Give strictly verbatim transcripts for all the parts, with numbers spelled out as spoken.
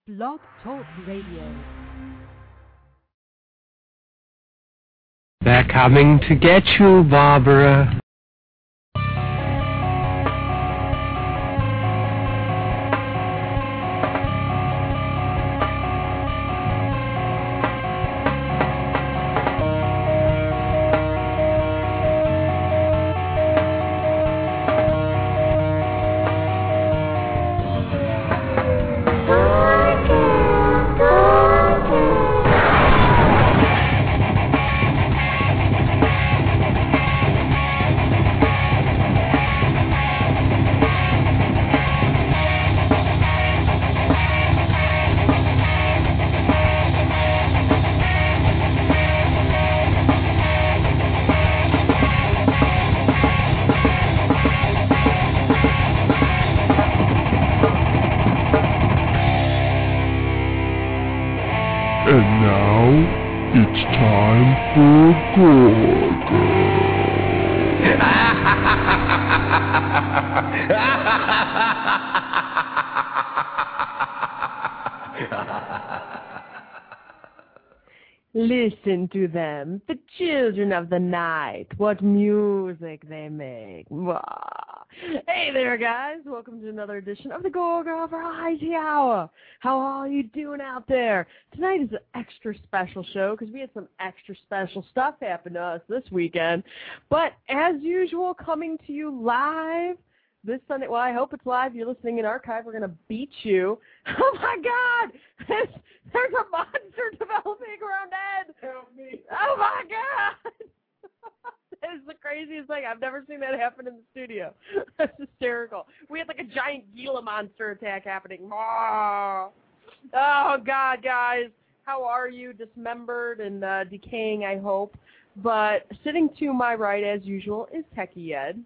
Blog Talk Radio. They're coming to get you, Barbara. And now, it's time for Gorgo. Listen to them, the children of the night. What music they make. Wah. Hey there, guys. Welcome to another edition of the Gorgo Variety Hour. How are you doing out there? Tonight is an extra special show because we had some extra special stuff happen to us this weekend. But as usual, coming to you live this Sunday. Well, I hope it's live. You're listening in archive. We're going to beat you. Oh, my God. There's, there's a monster developing around Ed. Help me. Oh, my God. That is the craziest thing. I've never seen that happen in the studio. That's hysterical. We had like a giant Gila monster attack happening. Oh, God, guys. How are you? Dismembered and uh, decaying, I hope. But sitting to my right, as usual, is Techie Ed.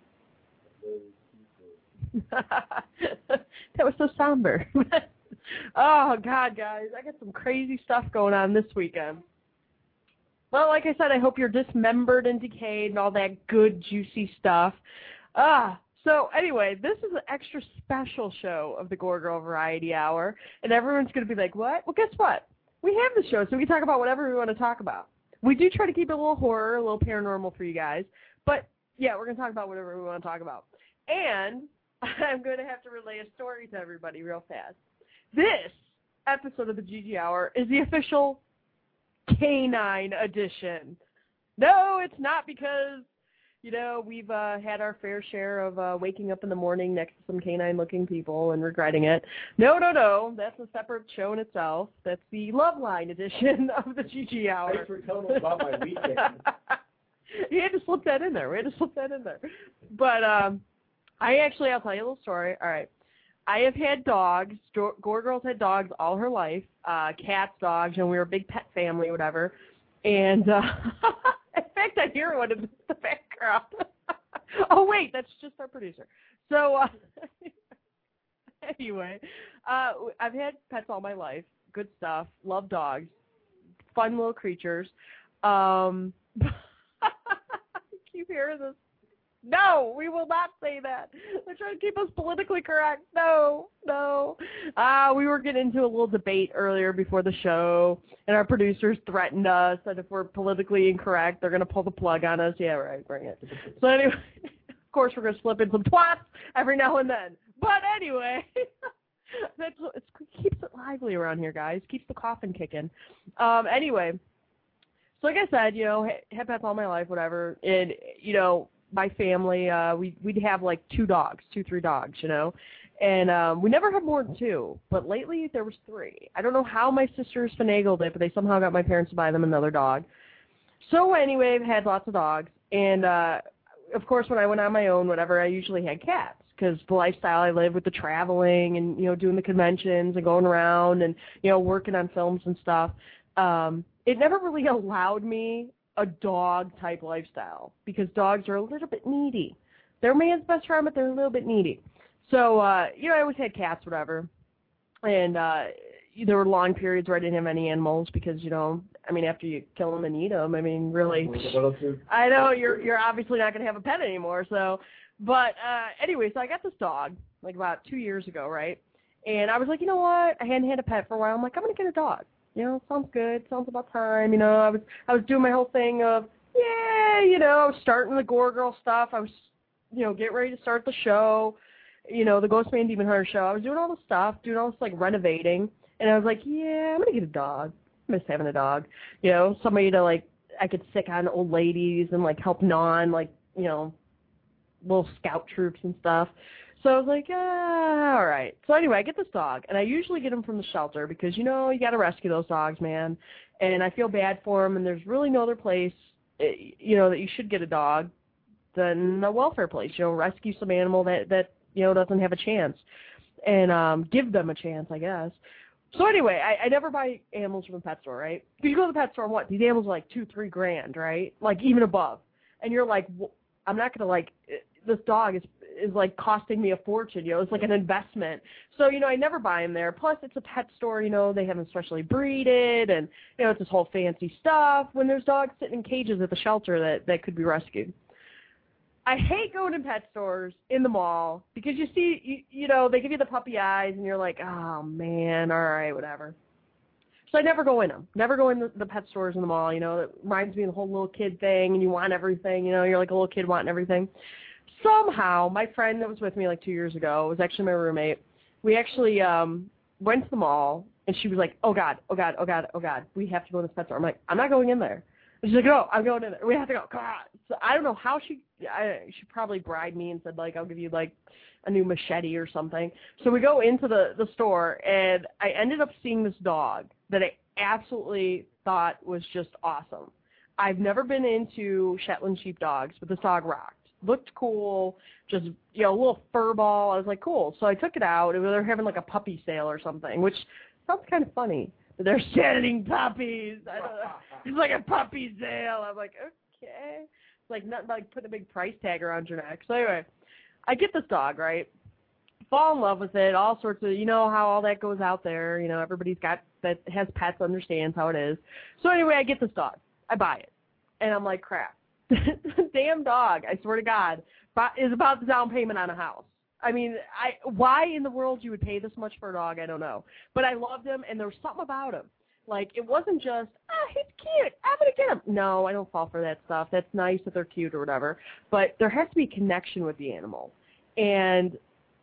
That was so somber. Oh, God, guys. I got some crazy stuff going on this weekend. Well, like I said, I hope you're dismembered and decayed and all that good, juicy stuff. Ah, so anyway, this is an extra special show of the Gorgo Variety Hour, and everyone's going to be like, what? Well, guess what? We have the show, so we can talk about whatever we want to talk about. We do try to keep it a little horror, a little paranormal for you guys, but, yeah, we're going to talk about whatever we want to talk about. And I'm going to have to relay a story to everybody real fast. This episode of the G G Hour is the official Canine edition. No, it's not because, you know, we've uh, had our fair share of uh, waking up in the morning next to some canine-looking people and regretting it. No, no, no. That's a separate show in itself. That's the Loveline edition of the G G Hour. Thanks for telling me about my weekend. You had to slip that in there. We had to slip that in there. But um, I actually, I'll tell you a little story. All right. I have had dogs. Gore Girl's had dogs all her life, uh, cats, dogs, and we were a big pet family, whatever. And, uh, in fact, I hear one in the background. Oh, wait, that's just our producer. So, uh, anyway, uh, I've had pets all my life. Good stuff. Love dogs. Fun little creatures. Um, I keep hearing this. No, we will not say that. They're trying to keep us politically correct. No, no. Uh, we were getting into a little debate earlier before the show, and our producers threatened us that if we're politically incorrect, they're going to pull the plug on us. Yeah, right, bring it. So anyway, of course, we're going to slip in some twats every now and then. But anyway, that's it keeps it lively around here, guys. Keeps the coffin kicking. Um, anyway, so like I said, you know, had pets all my life, whatever, and, you know, my family, uh, we, we'd have like two dogs, two, three dogs, you know, and um, we never had more than two, but lately there was three. I don't know how my sisters finagled it, but they somehow got my parents to buy them another dog. So anyway, I've had lots of dogs, and uh, of course when I went on my own, whatever, I usually had cats, because the lifestyle I live with the traveling and, you know, doing the conventions and going around and, you know, working on films and stuff, um, it never really allowed me a dog-type lifestyle, because dogs are a little bit needy. They're man's best friend, but they're a little bit needy. So, uh, you know, I always had cats, whatever, and uh, there were long periods where I didn't have any animals because, you know, I mean, after you kill them and eat them, I mean, really, I know you're you're obviously not going to have a pet anymore, so, but uh, anyway, so I got this dog, like, about two years ago, right, And I was like, you know what? I hadn't had a pet for a while. I'm like, I'm going to get a dog. You know, sounds good. Sounds about time. You know, I was I was doing my whole thing of, yeah, you know, I was starting the Gore Girl stuff. I was, you know, getting ready to start the show, you know, the Ghostman Demon Hunter show. I was doing all the stuff, doing all this, like, renovating. And I was like, yeah, I'm going to get a dog. I miss having a dog. You know, somebody to, like, I could sick on old ladies and, like, help non, like, you know, little scout troops and stuff. So I was like, ah, all right. So anyway, I get this dog, and I usually get him from the shelter because, you know, you got to rescue those dogs, man. And I feel bad for them, and there's really no other place, you know, that you should get a dog than a welfare place. You know, rescue some animal that, that you know, doesn't have a chance and um, give them a chance, I guess. So anyway, I, I never buy animals from the pet store, right? Because you go to the pet store and what? These animals are like two, three grand, right? Like even above. And you're like, well, I'm not going to like, this dog is is like costing me a fortune, you know, it's like an investment. So, you know, I never buy them there. Plus it's a pet store, you know, they have them specially breeded and, you know, it's this whole fancy stuff when there's dogs sitting in cages at the shelter that, that could be rescued. I hate going to pet stores in the mall because you see, you, you know, they give you the puppy eyes and you're like, oh man, all right, whatever. So I never go in them. Never go in the, the pet stores in the mall, you know, it reminds me of the whole little kid thing and you want everything, you know, you're like a little kid wanting everything. Somehow, my friend that was with me like two years ago, was actually my roommate, we actually um, went to the mall, and she was like, oh, God, oh, God, oh, God, oh, God, we have to go to this pet store. I'm like, I'm not going in there. And she's like, no, I'm going in there. We have to go. God. So I don't know how she, I, she probably bribed me and said, like, I'll give you, like, a new machete or something. So we go into the, the store, and I ended up seeing this dog that I absolutely thought was just awesome. I've never been into Shetland sheepdogs, but this dog rocked. Looked cool, just, you know, a little fur ball. I was like, cool. So I took it out. They were having like a puppy sale or something, which sounds kind of funny. They're selling puppies. I don't know. It's like a puppy sale. I'm like, okay. It's like nothing but like putting a big price tag around your neck. So anyway, I get this dog, right? Fall in love with it, all sorts of, you know how all that goes out there. You know, everybody's got, that has pets understands how it is. So anyway, I get this dog. I buy it. And I'm like, crap. Damn dog, I swear to God, is about the down payment on a house. I mean, I why in the world you would pay this much for a dog, I don't know. But I loved him, and there was something about him. Like, it wasn't just, ah, he's cute, I'm going to get him. No, I don't fall for that stuff. That's nice that they're cute or whatever. But there has to be a connection with the animal. And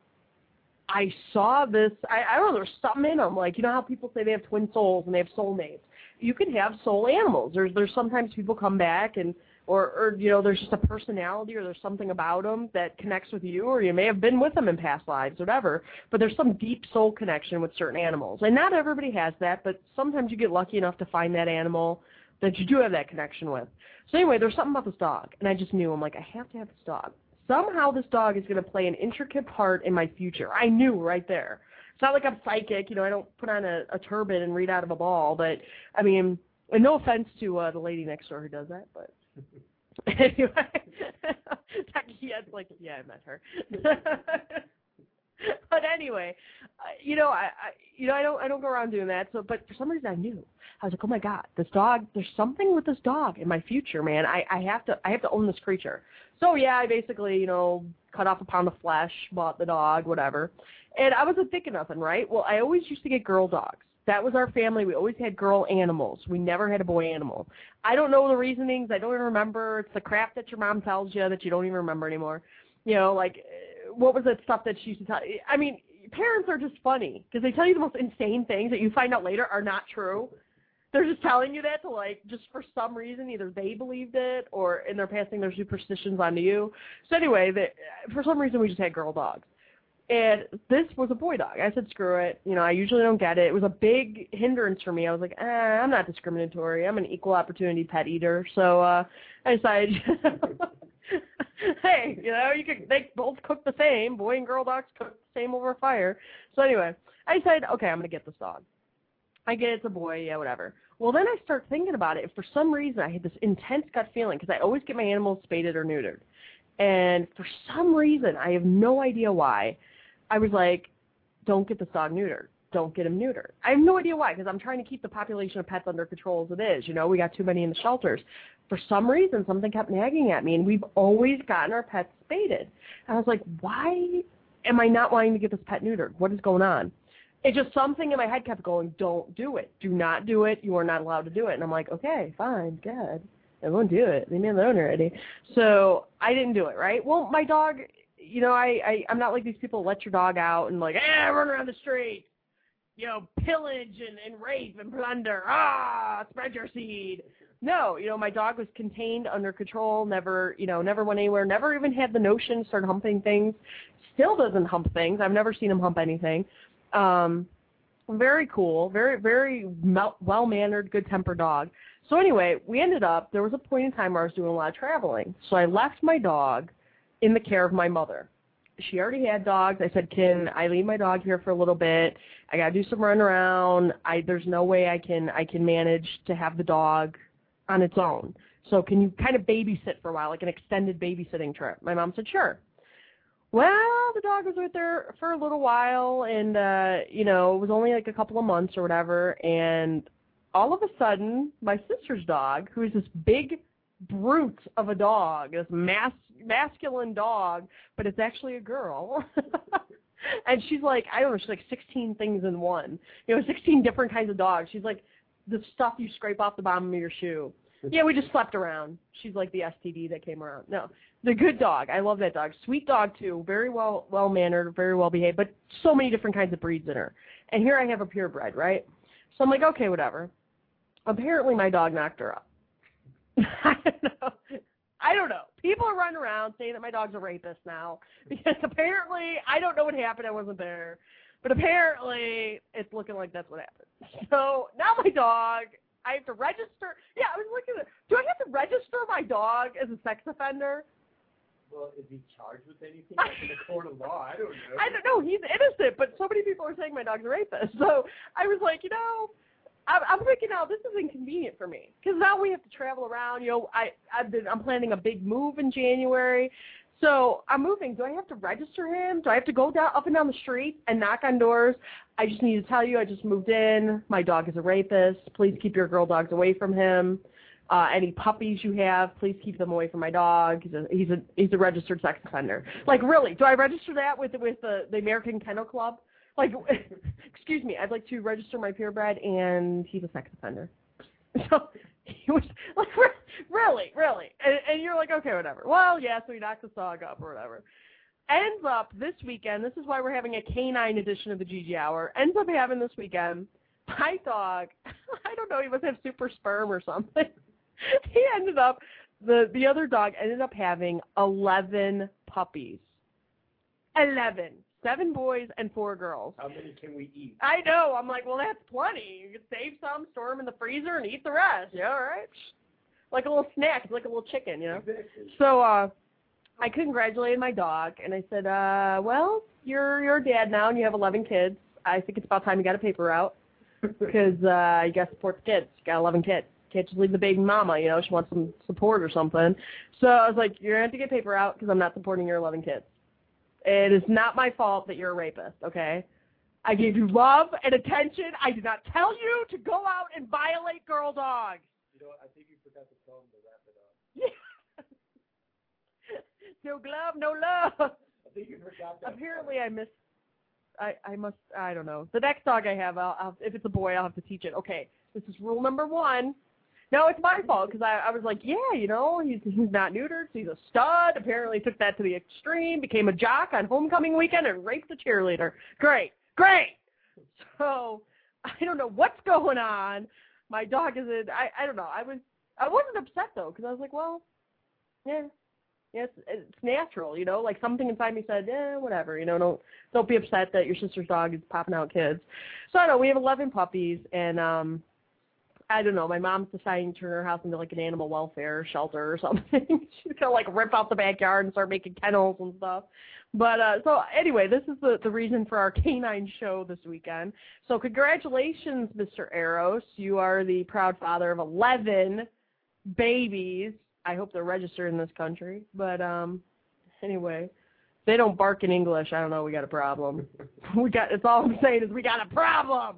I saw this, I, I don't know, there's something in them. Like, you know how people say they have twin souls and they have soulmates? You can have soul animals. There's, there's sometimes people come back and Or, or, you know, there's just a personality or there's something about them that connects with you, or you may have been with them in past lives, whatever, but there's some deep soul connection with certain animals. And not everybody has that, but sometimes you get lucky enough to find that animal that you do have that connection with. So anyway, there's something about this dog, and I just knew, I'm like, I have to have this dog. Somehow this dog is going to play an intricate part in my future. I knew right there. It's not like I'm psychic, you know, I don't put on a, a turban and read out of a ball, but, I mean, and no offense to uh, the lady next door who does that, but anyway, yes, like, yeah, I met her. But anyway, uh, you know, I, I, you know, I don't, I don't go around doing that. So, but for some reason, I knew. I was like, oh my God, this dog. There's something with this dog in my future, man. I, I have to, I have to own this creature. So yeah, I basically, you know, cut off a pound of flesh, bought the dog, whatever. And I wasn't thinking nothing, right? Well, I always used to get girl dogs. That was our family. We always had girl animals. We never had a boy animal. I don't know the reasonings. I don't even remember. It's the crap that your mom tells you that you don't even remember anymore. You know, like, what was that stuff that she used to tell? I mean, parents are just funny because they tell you the most insane things that you find out later are not true. They're just telling you that to, like, just for some reason, either they believed it or, and they're passing their superstitions on to you. So anyway, they, for some reason, we just had girl dogs. And this was a boy dog. I said, screw it. You know, I usually don't get it. It was a big hindrance for me. I was like, eh, I'm not discriminatory. I'm an equal opportunity pet eater. So uh, I decided, hey, you know, you could, they both cook the same. Boy and girl dogs cook the same over a fire. So anyway, I decided, okay, I'm going to get this dog. I get it's a boy, yeah, whatever. Well, then I start thinking about it. If for some reason I had this intense gut feeling, because I always get my animals spaded or neutered. And for some reason, I have no idea why, I was like, don't get this dog neutered. Don't get him neutered. I have no idea why, because I'm trying to keep the population of pets under control as it is. You know, we got too many in the shelters. For some reason, something kept nagging at me, and we've always gotten our pets spaded. And I was like, why am I not wanting to get this pet neutered? What is going on? It just something in my head kept going, don't do it. Do not do it. You are not allowed to do it. And I'm like, okay, fine, good. I won't do it. Leave me alone already. So I didn't do it, right? Well, my dog, you know, I, I, I'm not like these people let your dog out and like, eh, run around the street, you know, pillage and, and rape and plunder. Ah, spread your seed. No, you know, my dog was contained, under control, never, you know, never went anywhere, never even had the notion to start humping things. Still doesn't hump things. I've never seen him hump anything. Um, very cool, very, very well-mannered, good-tempered dog. So anyway, we ended up, there was a point in time where I was doing a lot of traveling. So I left my dog in the care of my mother. She already had dogs. I said, can I leave my dog here for a little bit? I got to do some run around. I, there's no way I can, I can manage to have the dog on its own. So can you kind of babysit for a while, like an extended babysitting trip? My mom said, sure. Well, the dog was with her for a little while, and, uh, you know, it was only like a couple of months or whatever, and all of a sudden, my sister's dog, who is this big brute of a dog, this mas- masculine dog, but it's actually a girl, and she's like, I don't know, she's like sixteen things in one, you know, sixteen different kinds of dogs. She's like the stuff you scrape off the bottom of your shoe. Yeah, we just slept around. She's like the S T D that came around. No, the good dog. I love that dog. Sweet dog, too. Very well, well-mannered, very well-behaved, but so many different kinds of breeds in her. And here I have a purebred, right? So I'm like, okay, whatever. Apparently my dog knocked her up. I don't know. I don't know. People are running around saying that my dog's a rapist now because apparently, I don't know what happened. I wasn't there. But apparently, it's looking like that's what happened. So now my dog... I have to register. Yeah, I was looking at it. Do I have to register my dog as a sex offender? Well, is he charged with anything like in a court of law? I don't know. I don't know. He's innocent, but so many people are saying my dog's a rapist. So I was like, you know, I'm, I'm thinking now this is inconvenient for me because now we have to travel around. You know, I I've been I'm planning a big move in January. So I'm moving. Do I have to register him? Do I have to go down up and down the street and knock on doors? I just need to tell you I just moved in. My dog is a rapist. Please keep your girl dogs away from him. Uh, any puppies you have, please keep them away from my dog. He's a he's a he's a registered sex offender. Like really? Do I register that with with the the American Kennel Club? Like, excuse me, I'd like to register my purebred, and he's a sex offender. So he was like, really, really, and, and you're like, okay, whatever. Well, yeah, so he knocked the dog up or whatever. Ends up this weekend. This is why we're having a canine edition of the G G Hour. Ends up having this weekend. My dog, I don't know, he must have super sperm or something. He ended up, the the other dog ended up having eleven puppies. Eleven. Seven boys and four girls. How many can we eat? I know. I'm like, well, that's plenty. You can save some, store them in the freezer, and eat the rest. Yeah, all right. Like a little snack. It's like a little chicken, you know. Exactly. So uh, I congratulated my dog, and I said, uh, well, you're you're a dad now, and you have eleven kids. I think it's about time you got a paper route because uh, you got to support the kids. You got eleven kids. Can't just leave the baby mama, you know. She wants some support or something. So I was like, you're going to have to get paper out because I'm not supporting your eleven kids. It is not my fault that you're a rapist, okay? I gave you love and attention. I did not tell you to go out and violate girl dogs. You know, I think you forgot to tell him to wrap it up. Yeah. No glove, no love. I think you forgot that. Apparently I missed, I, I must, I don't know. The next dog I have, I'll, I'll, if it's a boy, I'll have to teach it. Okay, this is rule number one. No, it's my fault because I, I was like, yeah, you know, he's he's not neutered, so he's a stud. Apparently took that to the extreme, became a jock on homecoming weekend and raped a cheerleader. Great, great. So I don't know what's going on. My dog is in, I, I don't know. I was I wasn't upset though because I was like, well, yeah, yeah, it's, it's natural, you know. Like something inside me said, yeah, whatever, you know. Don't don't be upset that your sister's dog is popping out kids. So I don't know. We have eleven puppies and um. I don't know, my mom's deciding to turn her house into like an animal welfare shelter or something. She's going to like rip out the backyard and start making kennels and stuff. But uh, so anyway, this is the, the reason for our canine show this weekend. So congratulations, Mister Eros. You are the proud father of eleven babies. I hope they're registered in this country. But um, anyway, if they don't bark in English, I don't know, we got a problem. we got. It's all I'm saying is we got a problem.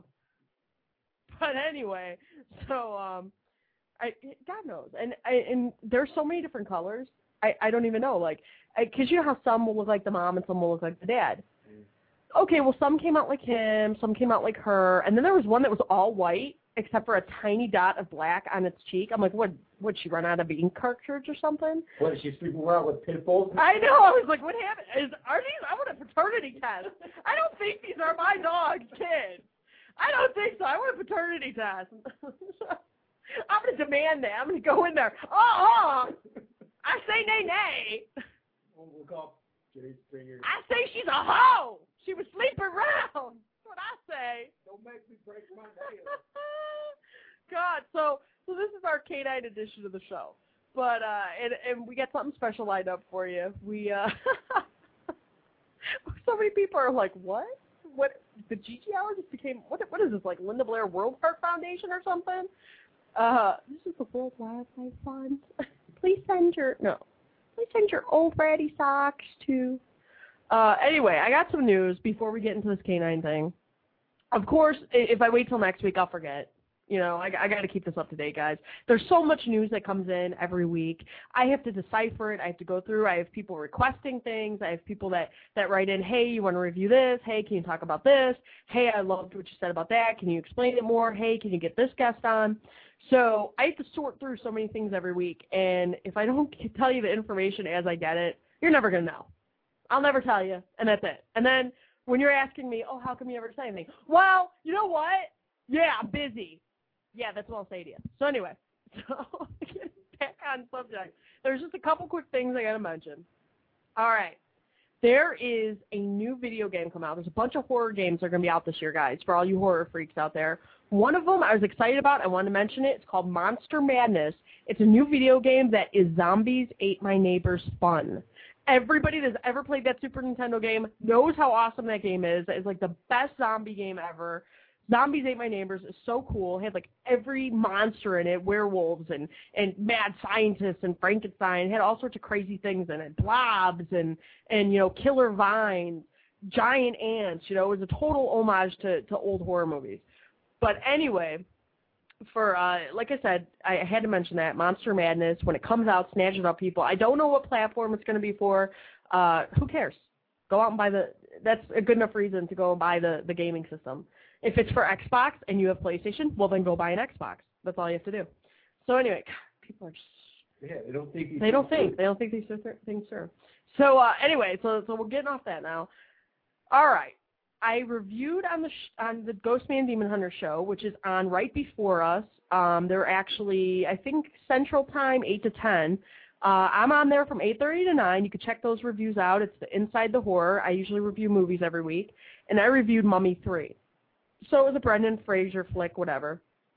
But anyway, so um, I God knows, and I, and there's so many different colors. I, I don't even know, like, because you know how some will look like the mom and some will look like the dad. okay, well, some came out like him, some came out like her, and then there was one that was all white, except for a tiny dot of black on its cheek. I'm like, what, would she run out of ink cartridge or something? What, is she sleeping around with pit bulls? I know, I was like, what happened? Is, are these, I want a paternity test. I don't think these are my dog's kids. I don't think so. I want a paternity test. I'm going to demand that. I'm going to go in there. Oh, I say nay, nay. We'll call Jerry Springer. I say she's a hoe. She was sleeping around. That's what I say. Don't make me break my nails. God, so so this is our canine edition of the show. But, uh, and, and we got something special lined up for you. We, uh, so many people are like, what? What, the Gigi Hour just became, what, what is this, like Linda Blair World Park Foundation or something? Uh, this is the World Wildlife Fund. Please send your, no, please send your old ratty socks to, uh, anyway, I got some news before we get into this canine thing. Of course, if I wait till next week, I'll forget. You know, I, I got to keep this up to date, guys. There's so much news that comes in every week. I have to decipher it. I have to go through. I have people requesting things. I have people that, that write in, hey, you want to review this? Hey, can you talk about this? Hey, I loved what you said about that. Can you explain it more? Hey, can you get this guest on? So I have to sort through so many things every week. And if I don't tell you the information as I get it, you're never going to know. I'll never tell you, and that's it. And then when you're asking me, oh, how come you never say anything? Well, you know what? Yeah, I'm busy. Yeah, that's what I'll say to you. So anyway, so getting back on subject, there's just a couple quick things I got to mention. All right. There is a new video game come out. There's a bunch of horror games that are going to be out this year, guys, for all you horror freaks out there. One of them I was excited about. I wanted to mention it. It's called Monster Madness. It's a new video game that is Zombies Ate My Neighbors fun. Everybody that's ever played that Super Nintendo game knows how awesome that game is. It's like the best zombie game ever. Zombies Ate My Neighbors is so cool. It had like every monster in it, werewolves and, and mad scientists and Frankenstein. It had all sorts of crazy things in it, blobs and, and you know, killer vines, giant ants. You know, it was a total homage to, to old horror movies. But anyway, for uh, like I said, I had to mention that, Monster Madness. When it comes out, snatch it up, people. I don't know what platform it's going to be for. Uh, who cares? Go out and buy the – that's a good enough reason to go and buy the, the gaming system. If it's for Xbox and you have PlayStation, well, then go buy an Xbox. That's all you have to do. So anyway, God, people are just yeah, they don't think they don't think they don't think these things serve. So uh, anyway, so so we're getting off that now. All right, I reviewed on the sh- on the Ghostman Demon Hunter show, which is on right before us. Um, they're actually I think Central Time, eight to ten. Uh, I'm on there from eight thirty to nine. You can check those reviews out. It's the Inside the Horror. I usually review movies every week, and I reviewed Mummy three. So it was a Brendan Fraser flick, whatever.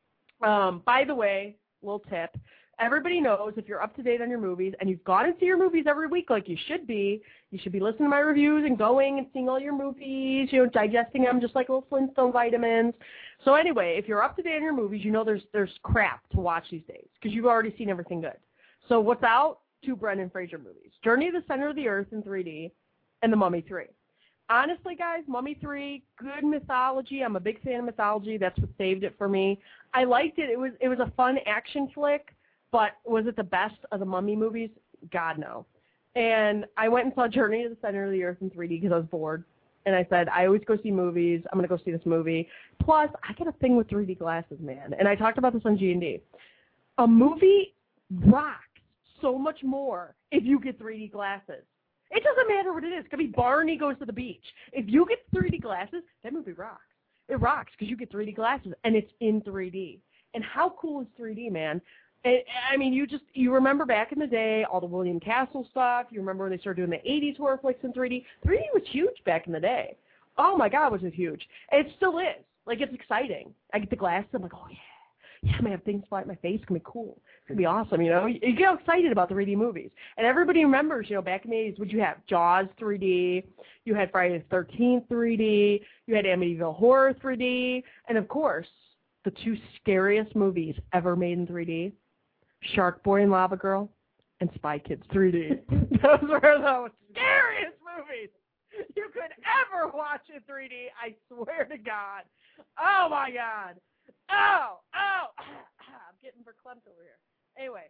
Um, by the way, little tip. Everybody knows if you're up to date on your movies and you've gone and see your movies every week like you should be, you should be listening to my reviews and going and seeing all your movies, you know, digesting them just like little Flintstone vitamins. So anyway, if you're up to date on your movies, you know there's there's crap to watch these days because you've already seen everything good. So what's out? Two Brendan Fraser movies. Journey to the Center of the Earth in three D and The Mummy three. Honestly, guys, Mummy three, good mythology. I'm a big fan of mythology. That's what saved it for me. I liked it. It was it was a fun action flick, but was it the best of the Mummy movies? God, no. And I went and saw Journey to the Center of the Earth in three D because I was bored. And I said, I always go see movies. I'm going to go see this movie. Plus, I get a thing with three D glasses, man. And I talked about this on G and D. A movie rocks so much more if you get three D glasses. It doesn't matter what it is. It could be Barney Goes to the Beach. If you get three D glasses, that movie rocks. It rocks because you get three D glasses, and it's in three D. And how cool is three D, man? It, I mean, you just you remember back in the day, all the William Castle stuff. You remember when they started doing the eighties horror flicks in three D. three D was huge back in the day. Oh, my God, was it huge. And it still is. Like, it's exciting. I get the glasses. I'm like, oh, yeah. Yeah, I'm going to have things fly at my face. It's going to be cool. It's going to be awesome, you know. You, you get excited about three D movies. And everybody remembers, you know, back in the eighties, would you have Jaws three D, you had Friday the thirteenth three D, you had Amityville Horror three D, and, of course, the two scariest movies ever made in three D, Shark Boy and Lava Girl and Spy Kids three D. Those were the scariest movies you could ever watch in three D, I swear to God. Oh, my God. Oh, oh, I'm getting verklempt over here. Anyway,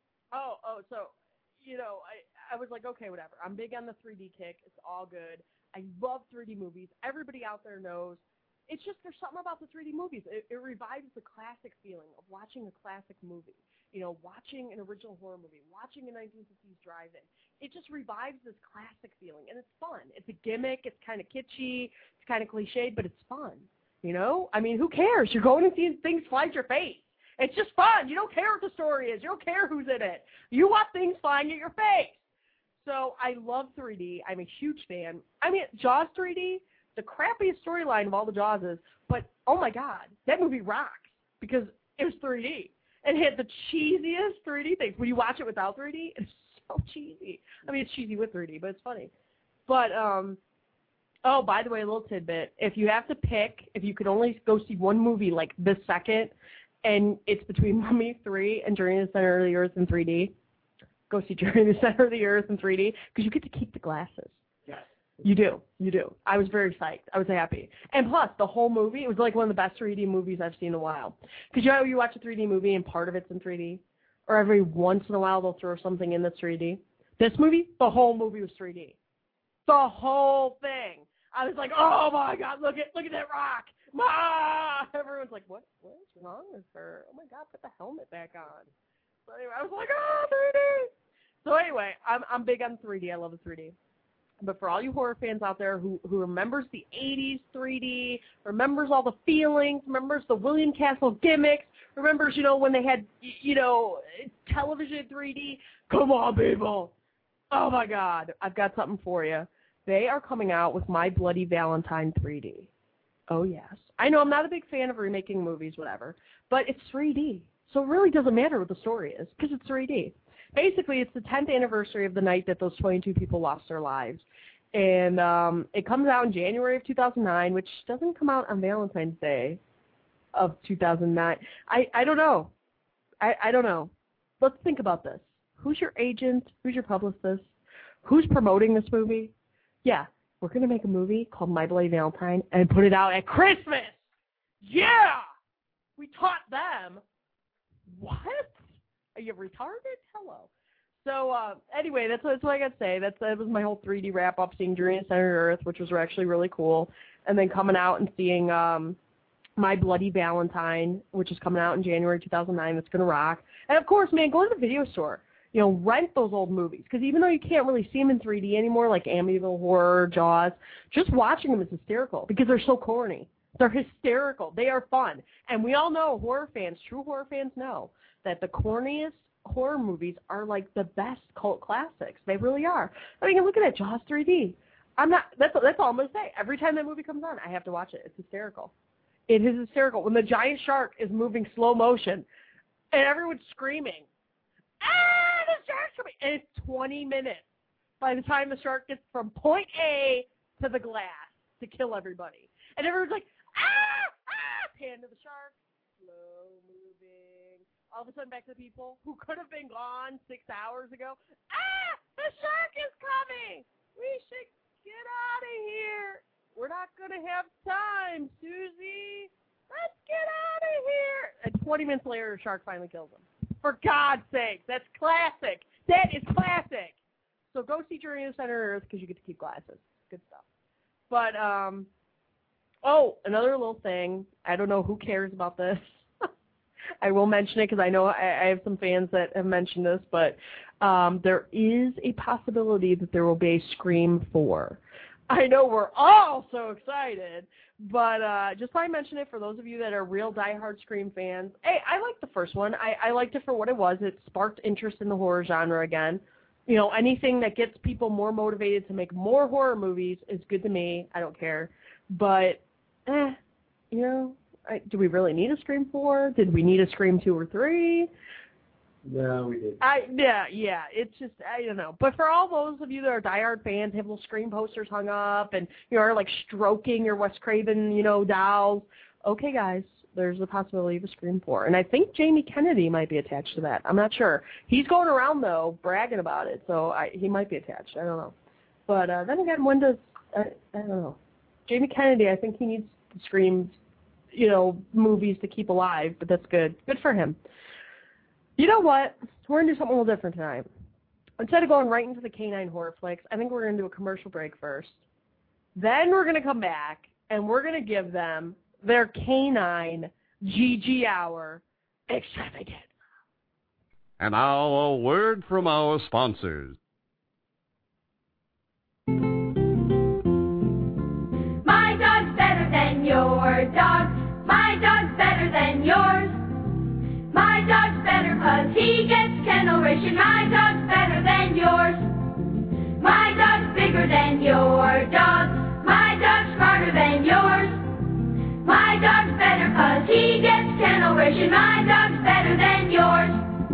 oh, oh, so, you know, I, I was like, okay, whatever. I'm big on the three D kick. It's all good. I love three D movies. Everybody out there knows. It's just there's something about the three D movies. It, it revives the classic feeling of watching a classic movie. You know, watching an original horror movie, watching a nineteen fifties drive-in. It just revives this classic feeling, and it's fun. It's a gimmick. It's kind of kitschy. It's kind of cliched, but it's fun. You know? I mean, who cares? You're going to see things fly at your face. It's just fun. You don't care what the story is. You don't care who's in it. You want things flying at your face. So I love three D. I'm a huge fan. I mean, Jaws three D, the crappiest storyline of all the Jaws is, but oh my God, that movie rocks because it was three D. And it had the cheesiest three D things. When you watch it without three D, it's so cheesy. I mean, it's cheesy with three D, but it's funny. But, um, oh, by the way, a little tidbit. If you have to pick, if you could only go see one movie like this second, and it's between Mummy three and Journey to the Center of the Earth in three D, go see Journey to the Center of the Earth in three D, because you get to keep the glasses. Yes. You do. You do. I was very psyched. I was happy. And plus, the whole movie, it was like one of the best three D movies I've seen in a while. Because you know you watch a three D movie and part of it's in three D? Or every once in a while they'll throw something in that's three D? This movie, the whole movie was three D. The whole thing. I was like, oh my God, look at look at that rock. Ma! Everyone's like, what? What is wrong with her? Oh my God, put the helmet back on. So anyway, I was like, oh, three D. So anyway, I'm I'm big on three D. I love the three D. But for all you horror fans out there who, who remembers the eighties three D, remembers all the feelings, remembers the William Castle gimmicks, remembers, you know, when they had, you know, television three D, come on, people. Oh, my God. I've got something for you. They are coming out with My Bloody Valentine three D. Oh, yes. I know I'm not a big fan of remaking movies, whatever, but it's three D. So it really doesn't matter what the story is because it's three D. Basically, it's the tenth anniversary of the night that those twenty-two people lost their lives. And um, it comes out in January of two thousand nine, which doesn't come out on Valentine's Day of two thousand nine. I, I don't know. I, I don't know. Let's think about this. Who's your agent? Who's your publicist? Who's promoting this movie? Yeah, we're going to make a movie called My Bloody Valentine and put it out at Christmas. Yeah! We taught them. What? Are you retarded? Hello. So, uh, anyway, that's, that's what I got to say. That's, that was my whole three D wrap-up, seeing Journey to the Center of Earth, which was actually really cool. And then coming out and seeing um, My Bloody Valentine, which is coming out in January two thousand nine. That's going to rock. And, of course, man, go to the video store. You know, rent those old movies. Because even though you can't really see them in three D anymore, like Amityville Horror, Jaws, just watching them is hysterical because they're so corny. They're hysterical. They are fun. And we all know, horror fans, true horror fans know, that the corniest horror movies are like the best cult classics. They really are. I mean, look at that, Jaws three D. I'm not, that's, that's all I'm going to say. Every time that movie comes on, I have to watch it. It's hysterical. It is hysterical. When the giant shark is moving slow motion and everyone's screaming, ah, the shark's coming. And it's twenty minutes by the time the shark gets from point A to the glass to kill everybody. And everyone's like, ah, ah, pan to the shark, slow moving. All of a sudden back to the people who could have been gone six hours ago. Ah, the shark is coming. We should get out of here. We're not going to have time, Susie. Let's get out of here. And twenty minutes later, the shark finally kills him. For God's sake, that's classic. That is classic. So go see Journey to the Center of Earth because you get to keep glasses. Good stuff. But, um, oh, another little thing. I don't know who cares about this. I will mention it because I know I, I have some fans that have mentioned this, but um, there is a possibility that there will be a Scream four. I know we're all so excited, but uh, just thought I'd mention it for those of you that are real diehard Scream fans. Hey, I liked the first one. I, I liked it for what it was. It sparked interest in the horror genre again. You know, anything that gets people more motivated to make more horror movies is good to me. I don't care. But, eh, you know, I, do we really need a Scream four? Did we need a Scream two or three? No, we did. I yeah, yeah. It's just, I don't know. But for all those of you that are diehard fans, have little Scream posters hung up and, you know, are like stroking your Wes Craven, you know, dolls. Okay, guys, there's a possibility of a Scream four. And I think Jamie Kennedy might be attached to that. I'm not sure. He's going around, though, bragging about it, so I, he might be attached. I don't know. But uh, then again, when does, I, I don't know. Jamie Kennedy, I think he needs Scream, you know, movies to keep alive, but that's good. Good for him. You know what? We're going to do something a little different tonight. Instead of going right into the canine horror flicks, I think we're going to do a commercial break first. Then we're going to come back, and we're going to give them their canine G G Hour extravagance. And now a word from our sponsors. My dog's better than your dog. My dog's better than yours. My dog's better 'cause he gets kennel ration. My dog's better than yours. My dog's bigger than your dog. My dog's smarter than yours. My dog's better 'cause he gets kennel ration. My dog's better than yours.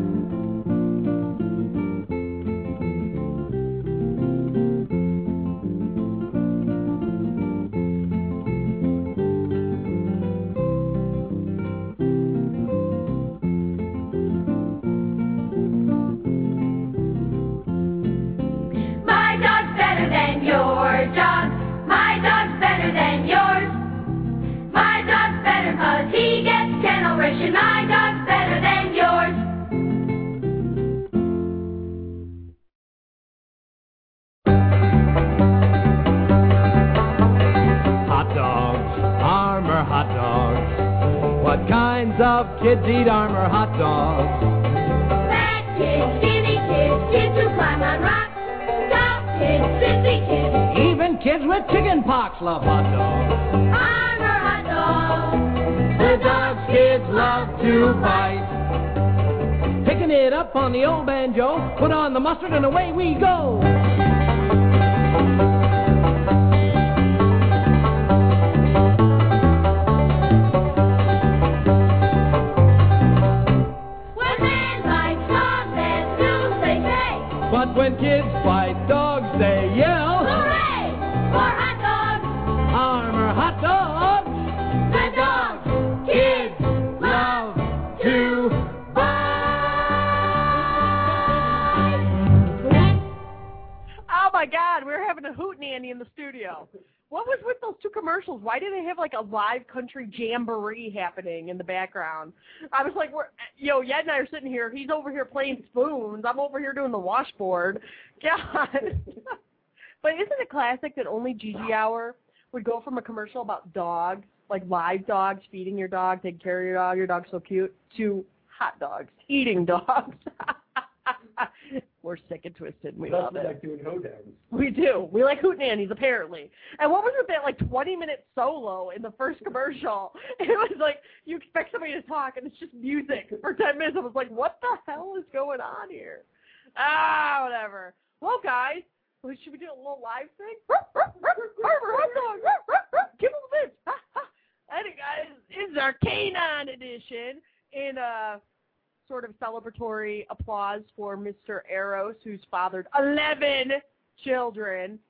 He gets kennel ration. My dog's better than yours. Hot dogs, Armour hot dogs. What kinds of kids eat Armour hot dogs? Fat kids, skinny kids, kids who climb on rocks, tall kids, sissy kids, Even kids with chicken pox love hot dogs. Armour hot dogs. The dogs kids love to bite. Picking it up on the old banjo, put on the mustard and away we go. When man likes dogs, as soon as they say, But when kids fight dogs, they yell, hooray for hot dogs. Armour hot dogs. The dogs Kids love to bite. Oh my God, we were having a hootenanny in the studio. What was with those two commercials? Why did they have like a live country jamboree happening in the background? I was like, we're, yo, Yed and I are sitting here. He's over here playing spoons. I'm over here doing the washboard. God. But isn't it classic that only G G Hour would go from a commercial about dogs, like live dogs, feeding your dog, taking care of your dog, your dog's so cute, to hot dogs, eating dogs. We're sick and twisted. We That's love it. like doing hoedowns. We do. We like hootenannies, apparently. And what was with that, like, twenty-minute solo in the first commercial? It was like, you expect somebody to talk, and it's just music for ten minutes. I was like, what the hell is going on here? Ah, whatever. Well, guys, should we do a little live thing? Give them a bitch. Hey, guys, it's our canine edition in a sort of celebratory applause for Mister Eros, who's fathered eleven children.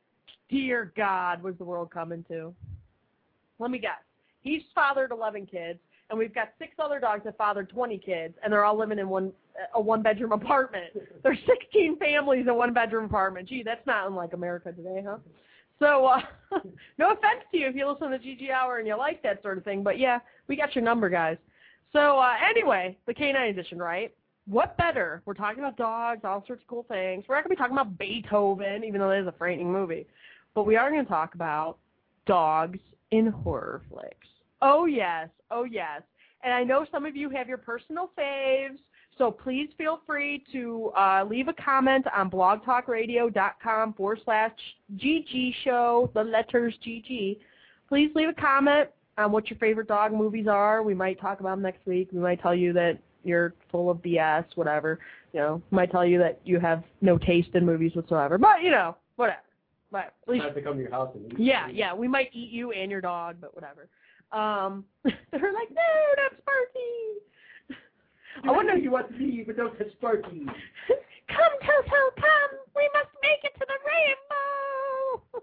Dear God, was the world coming to? Let me guess. He's fathered eleven kids, and we've got six other dogs that fathered twenty kids, and they're all living in one a one-bedroom apartment. There's sixteen families in a one-bedroom apartment. Gee, that's not unlike America today, huh? So, uh, no offense to you if you listen to G G Hour and you like that sort of thing, but yeah, we got your number, guys. So, uh, anyway, the canine edition, right? What better? We're talking about dogs, all sorts of cool things. We're not going to be talking about Beethoven, even though that is a frightening movie. But we are going to talk about dogs in horror flicks. Oh, yes. Oh, yes. And I know some of you have your personal faves, so please feel free to uh, leave a comment on blogtalkradio.com forward slash GG show, the letters G G. Please leave a comment on what your favorite dog movies are. We might talk about them next week. We might tell you that you're full of B S, whatever. You know, we might tell you that you have no taste in movies whatsoever. But, you know, whatever. But at least, Have to come to your house and eat. yeah, yeah, we might eat you and your dog, but whatever. Um, they're like, no, not Sparky. I wonder if you want to be, but don't touch Sparky. Come, Toto, come. We must make it to the rainbow.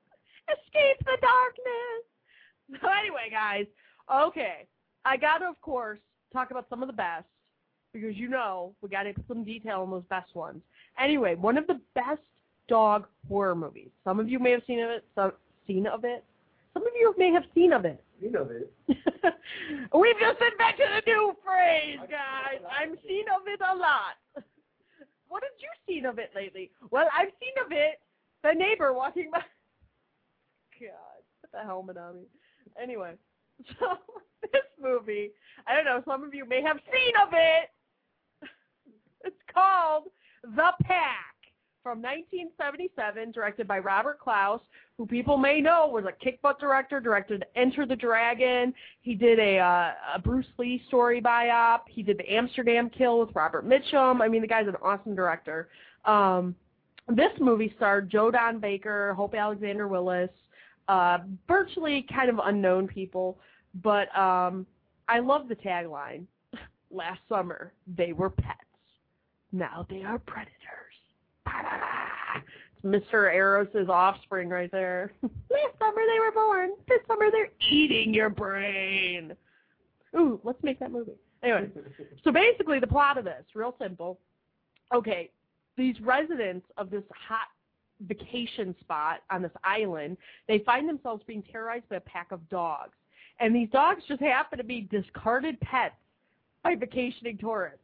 Escape the darkness. So anyway, guys, okay, I got to, of course, talk about some of the best, because you know we got to put some detail on those best ones. Anyway, one of the best dog horror movies. Some of you may have seen of it. Some seen of it. Some of you may have seen of it. You know this. We've just invented a new phrase, guys. I'm seen of it a lot. What have you seen of it lately? Well, I've seen of it. The neighbor walking by. God, put the helmet on me. Anyway, so this movie, I don't know, some of you may have seen of it. It's called The Pack from nineteen seventy-seven, directed by Robert Klaus, who people may know was a kick-butt director, directed Enter the Dragon. He did a, uh, a Bruce Lee story biop. He did the Amsterdam Kill with Robert Mitchum. I mean, the guy's an awesome director. Um, this movie starred Joe Don Baker, Hope Alexander Willis, uh, virtually kind of unknown people, but um, I love the tagline. Last summer, they were pets. Now they are predators. It's Mister Eros' offspring right there. Last summer they were born. This summer they're eating your brain. Ooh, let's make that movie. Anyway, so basically the plot of this, real simple. Okay, these residents of this hot vacation spot on this island, they find themselves being terrorized by a pack of dogs. And these dogs just happen to be discarded pets by vacationing tourists.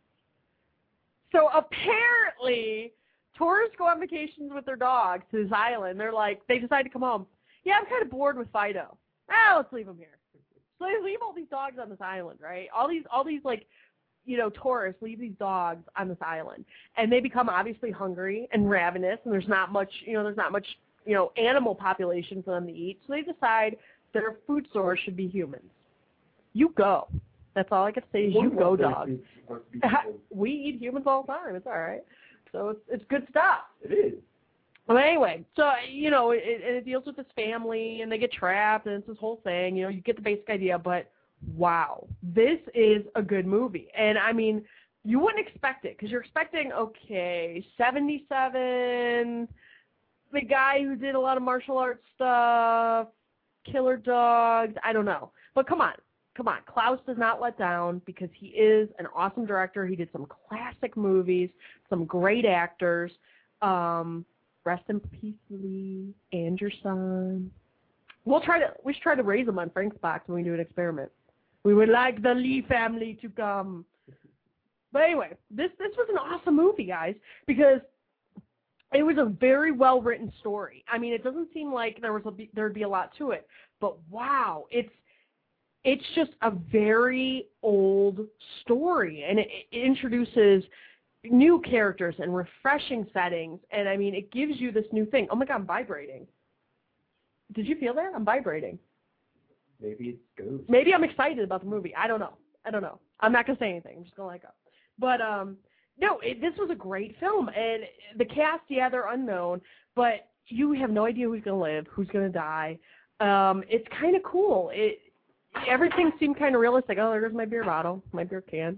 So apparently, tourists go on vacations with their dogs to this island. They're like, they decide to come home. Yeah, I'm kind of bored with Fido. Ah, let's leave him here. So they leave all these dogs on this island, right? All these, all these like, you know, tourists leave these dogs on this island, and they become obviously hungry and ravenous, and there's not much, you know, there's not much, you know, animal population for them to eat. So they decide their food source should be humans. You go. That's all I can say is you go, dog. We eat humans all the time. It's all right. So it's it's good stuff. It is. Well, anyway, so, you know, it, it deals with this family, and they get trapped, and it's this whole thing. You know, you get the basic idea, but wow, this is a good movie. And, I mean, you wouldn't expect it, because you're expecting, okay, seventy-seven, the guy who did a lot of martial arts stuff, Killer Dogs, I don't know. But come on. Come on, Klaus does not let down because he is an awesome director. He did some classic movies, some great actors. Um, rest in peace, Lee, and your son. We'll try to. We should try to raise him on Frank's Box when we do an experiment. We would like the Lee family to come. But anyway, this this was an awesome movie, guys, because it was a very well written story. I mean, it doesn't seem like there was a, there'd be a lot to it, but wow, it's. It's just a very old story, and it, it introduces new characters and refreshing settings, and, I mean, it gives you this new thing. Oh, my God, I'm vibrating. Did you feel that? I'm vibrating. Maybe it's ghost. Maybe I'm excited about the movie. I don't know. I don't know. I'm not going to say anything. I'm just going to let go. But, um, no, it, this was a great film, and the cast, yeah, they're unknown, but you have no idea who's going to live, who's going to die. Um, it's kind of cool. It Everything seemed kind of realistic. Oh, there's my beer bottle, my beer can.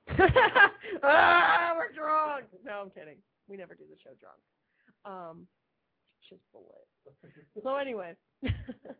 Ah, we're drunk. No, I'm kidding. We never do the show drunk. Um, just bullet. So anyway, I'm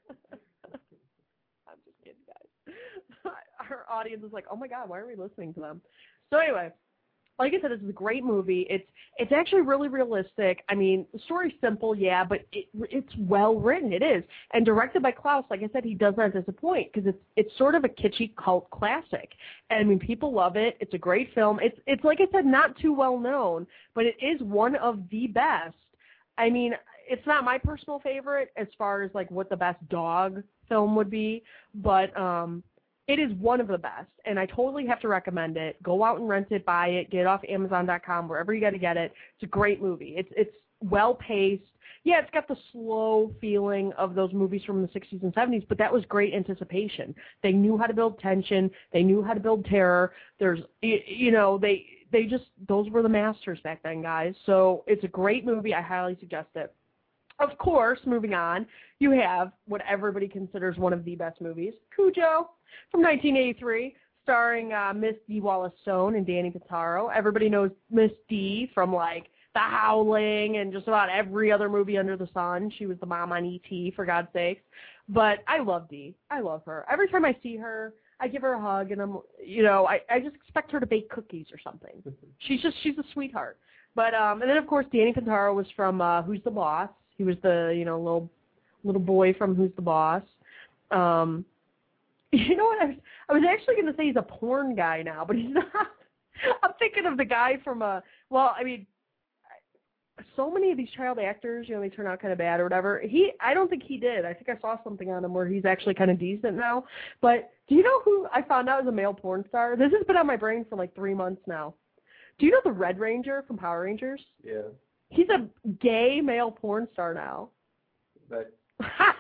just kidding, guys. Our audience is like, oh my God, why are we listening to them? So anyway, like I said, this is a great movie. It's it's actually really realistic. I mean, the story's simple, yeah, but it it's well written. It is, and directed by Klaus. Like I said, he does not disappoint because it's it's sort of a kitschy cult classic. And I mean, people love it. It's a great film. It's it's like I said, not too well known, but it is one of the best. I mean, it's not my personal favorite as far as like what the best dog film would be, but um. It is one of the best, and I totally have to recommend it. Go out and rent it, buy it, get it off Amazon dot com, wherever you got to get it. It's a great movie. It's it's well-paced. Yeah, it's got the slow feeling of those movies from the sixties and seventies, but that was great anticipation. They knew how to build tension. They knew how to build terror. There's, you know, they they just, those were the masters back then, guys. So it's a great movie. I highly suggest it. Of course, moving on, you have what everybody considers one of the best movies, Cujo, from nineteen eighty-three, starring uh, Miss Dee Wallace-Stone and Danny Pizarro. Everybody knows Miss Dee from, like, The Howling and just about every other movie under the sun. She was the mom on E T, for God's sakes. But I love Dee. I love her. Every time I see her, I give her a hug, and I'm, you know, I, I just expect her to bake cookies or something. She's just, she's a sweetheart. But, um, and then, of course, Danny Pizarro was from uh, Who's the Boss? He was the, you know, little little boy from Who's the Boss. Um, you know what? I was, I was actually going to say he's a porn guy now, but he's not. I'm thinking of the guy from, uh, well, I mean, so many of these child actors, you know, they turn out kind of bad or whatever. He, I don't think he did. I think I saw something on him where he's actually kind of decent now. But do you know who I found out is a male porn star? This has been on my brain for like three months now. Do you know the Red Ranger from Power Rangers? Yeah. He's a gay male porn star now. But I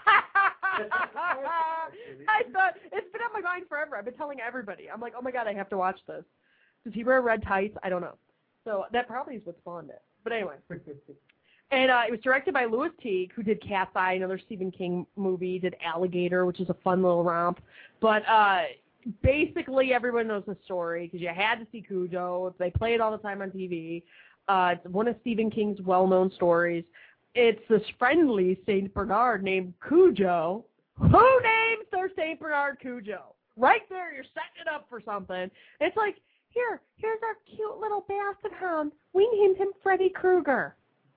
thought, it's been on my mind forever. I've been telling everybody. I'm like, oh my God, I have to watch this. Does he wear red tights? I don't know. So that probably is what spawned it. But anyway. And uh, it was directed by Louis Teague, who did Cat's Eye, another Stephen King movie, did Alligator, which is a fun little romp. But uh, basically everyone knows the story because you had to see Cujo. They play it all the time on T V. Uh, it's one of Stephen King's well-known stories. It's this friendly Saint Bernard named Cujo. Who names their Saint Bernard Cujo? Right there, you're setting it up for something. It's like, here, here's our cute little basset hound. We named him Freddy Krueger.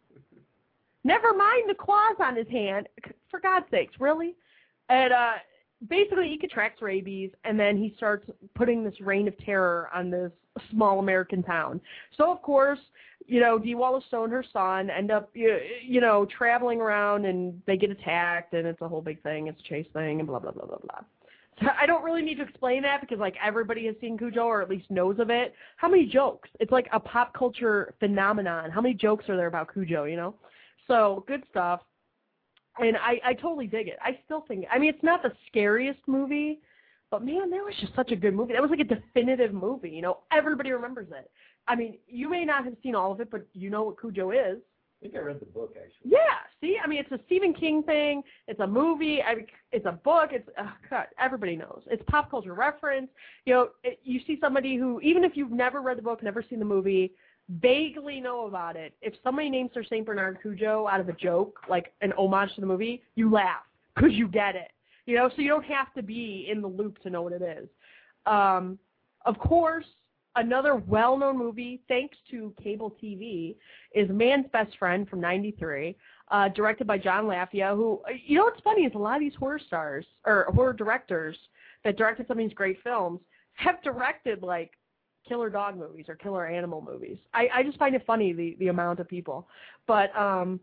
Never mind the claws on his hand. For God's sakes, really? And uh, basically, he contracts rabies, and then he starts putting this reign of terror on this small American town. So, of course, you know, Dee Wallace Stone, her son, end up, you, you know, traveling around, and they get attacked, and it's a whole big thing. It's a chase thing, and blah, blah, blah, blah, blah. So I don't really need to explain that because, like, everybody has seen Cujo or at least knows of it. How many jokes? It's like a pop culture phenomenon. How many jokes are there about Cujo, you know? So, good stuff. And I, I totally dig it. I still think, I mean, it's not the scariest movie, but, man, that was just such a good movie. That was like a definitive movie, you know? Everybody remembers it. I mean, you may not have seen all of it, but you know what Cujo is. I think I read the book, actually. Yeah, see? I mean, it's a Stephen King thing. It's a movie. I mean, it's a book. It's, oh, God, everybody knows. It's pop culture reference. You know, it, you see somebody who, even if you've never read the book, never seen the movie, vaguely know about it. If somebody names their Saint Bernard Cujo out of a joke, like an homage to the movie, you laugh because you get it. You know, so you don't have to be in the loop to know what it is. Um, of course, another well-known movie, thanks to cable T V, is Man's Best Friend from ninety-three, uh, directed by John Lafia, who, you know what's funny is a lot of these horror stars, or horror directors that directed some of these great films have directed, like, killer dog movies or killer animal movies. I, I just find it funny, the, the amount of people. But um,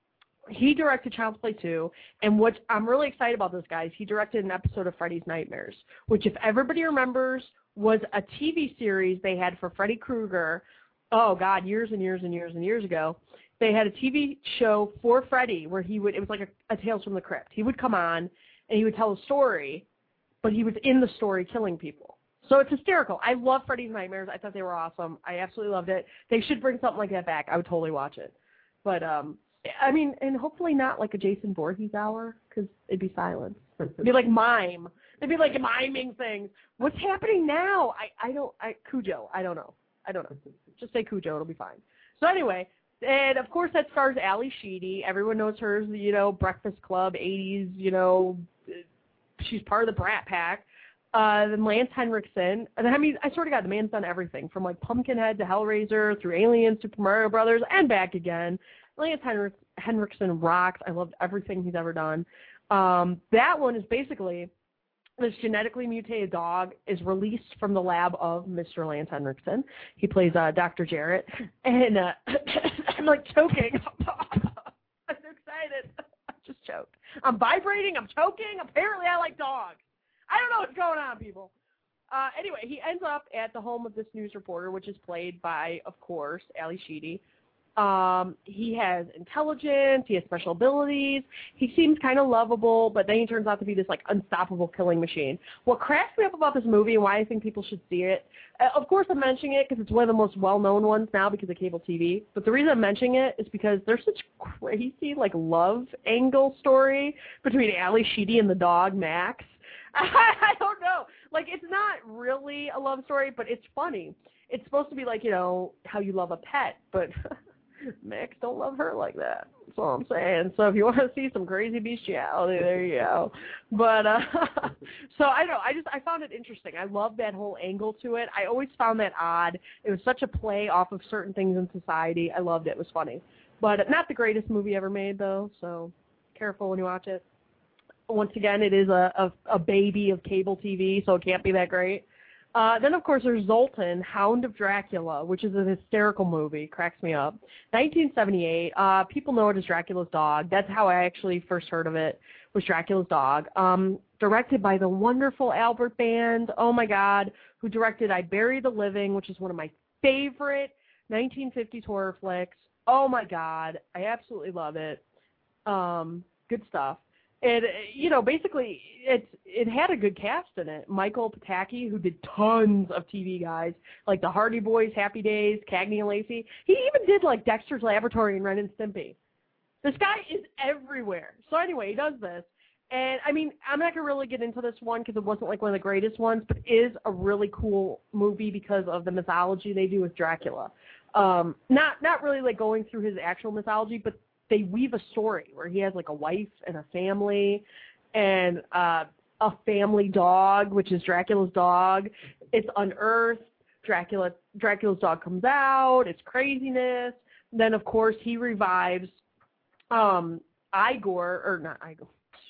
he directed Child's Play two, and what I'm really excited about this, guys, he directed an episode of Freddy's Nightmares, which, if everybody remembers, was a T V series they had for Freddy Krueger, oh, God, years and years and years and years ago. They had a T V show for Freddy where he would, it was like a, a Tales from the Crypt. He would come on, and he would tell a story, but he was in the story killing people. So it's hysterical. I love Freddy's Nightmares. I thought they were awesome. I absolutely loved it. They should bring something like that back. I would totally watch it. But, um, I mean, and hopefully not like a Jason Voorhees hour, because it'd be silence. It'd be like mime. It'd be like miming things. What's happening now? I, I don't, I, Cujo. I don't know. I don't know. Just say Cujo. It'll be fine. So anyway, and of course that stars Ali Sheedy. Everyone knows her as the, you know, Breakfast Club, eighties, you know, she's part of the Brat Pack. Uh, then Lance Henriksen. And I mean, I swear to God, the man's done everything from like Pumpkinhead to Hellraiser, through Aliens, Super Mario Brothers, and back again. Lance Henrik- Henriksen rocks. I loved everything he's ever done. Um, that one is basically this genetically mutated dog is released from the lab of Mister Lance Henriksen. He plays uh, Doctor Jarrett. And uh, I'm like choking. I'm so excited. I just choked. I'm vibrating. I'm choking. Apparently I like dogs. I don't know what's going on, people. Uh, anyway, he ends up at the home of this news reporter, which is played by, of course, Ali Sheedy. Um, he has intelligence. He has special abilities. He seems kind of lovable, but then he turns out to be this, like, unstoppable killing machine. What cracks me up about this movie and why I think people should see it, uh, of course I'm mentioning it because it's one of the most well-known ones now because of cable T V, but the reason I'm mentioning it is because there's such crazy, like, love angle story between Ali Sheedy and the dog, Max. I don't know. Like, it's not really a love story, but it's funny. It's supposed to be like, you know, how you love a pet, but Max don't love her like that. That's all I'm saying. So if you want to see some crazy bestiality, there you go. But, uh, so I don't know. I just, I found it interesting. I love that whole angle to it. I always found that odd. It was such a play off of certain things in society. I loved it. It was funny. But not the greatest movie ever made, though, so careful when you watch it. Once again, it is a, a, a baby of cable T V, so it can't be that great. Uh, then, of course, there's Zoltan, Hound of Dracula, which is a hysterical movie. Cracks me up. nineteen seventy-eight. Uh, people know it as Dracula's Dog. That's how I actually first heard of it, was Dracula's Dog. Um, directed by the wonderful Albert Band, oh, my God, who directed I Bury the Living, which is one of my favorite nineteen fifties horror flicks. Oh, my God. I absolutely love it. Um, good stuff. It, you know, basically, it it had a good cast in it. Michael Pataki, who did tons of T V guys, like the Hardy Boys, Happy Days, Cagney and Lacey. He even did, like, Dexter's Laboratory and Ren and Stimpy. This guy is everywhere. So anyway, he does this. And, I mean, I'm not going to really get into this one because it wasn't, like, one of the greatest ones, but it is a really cool movie because of the mythology they do with Dracula. Um, not not really, like, going through his actual mythology, but they weave a story where he has like a wife and a family and uh, a family dog, which is Dracula's dog. It's unearthed. Dracula, Dracula's dog comes out. It's craziness. Then, of course, he revives um, Igor, or not Igor.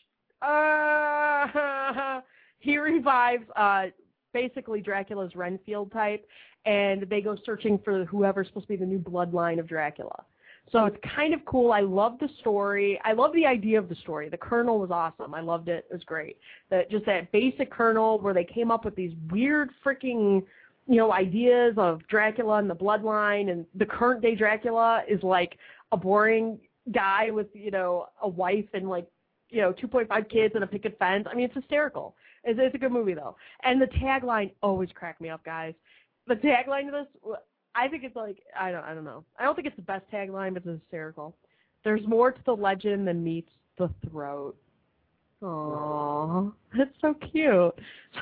Uh, he revives uh, basically Dracula's Renfield type, and they go searching for whoever's supposed to be the new bloodline of Dracula. So it's kind of cool. I love the story. I love the idea of the story. The kernel was awesome. I loved it. It was great. That just that basic kernel where they came up with these weird freaking, you know, ideas of Dracula and the bloodline, and the current day Dracula is like a boring guy with, you know, a wife and like, you know, two point five kids and a picket fence. I mean, it's hysterical. It's, it's a good movie though. And the tagline always cracked me up, guys. The tagline of this, I think it's like, I don't I don't know. I don't think it's the best tagline, but it's hysterical. There's more to the legend than meets the throat. Aww. That's so cute.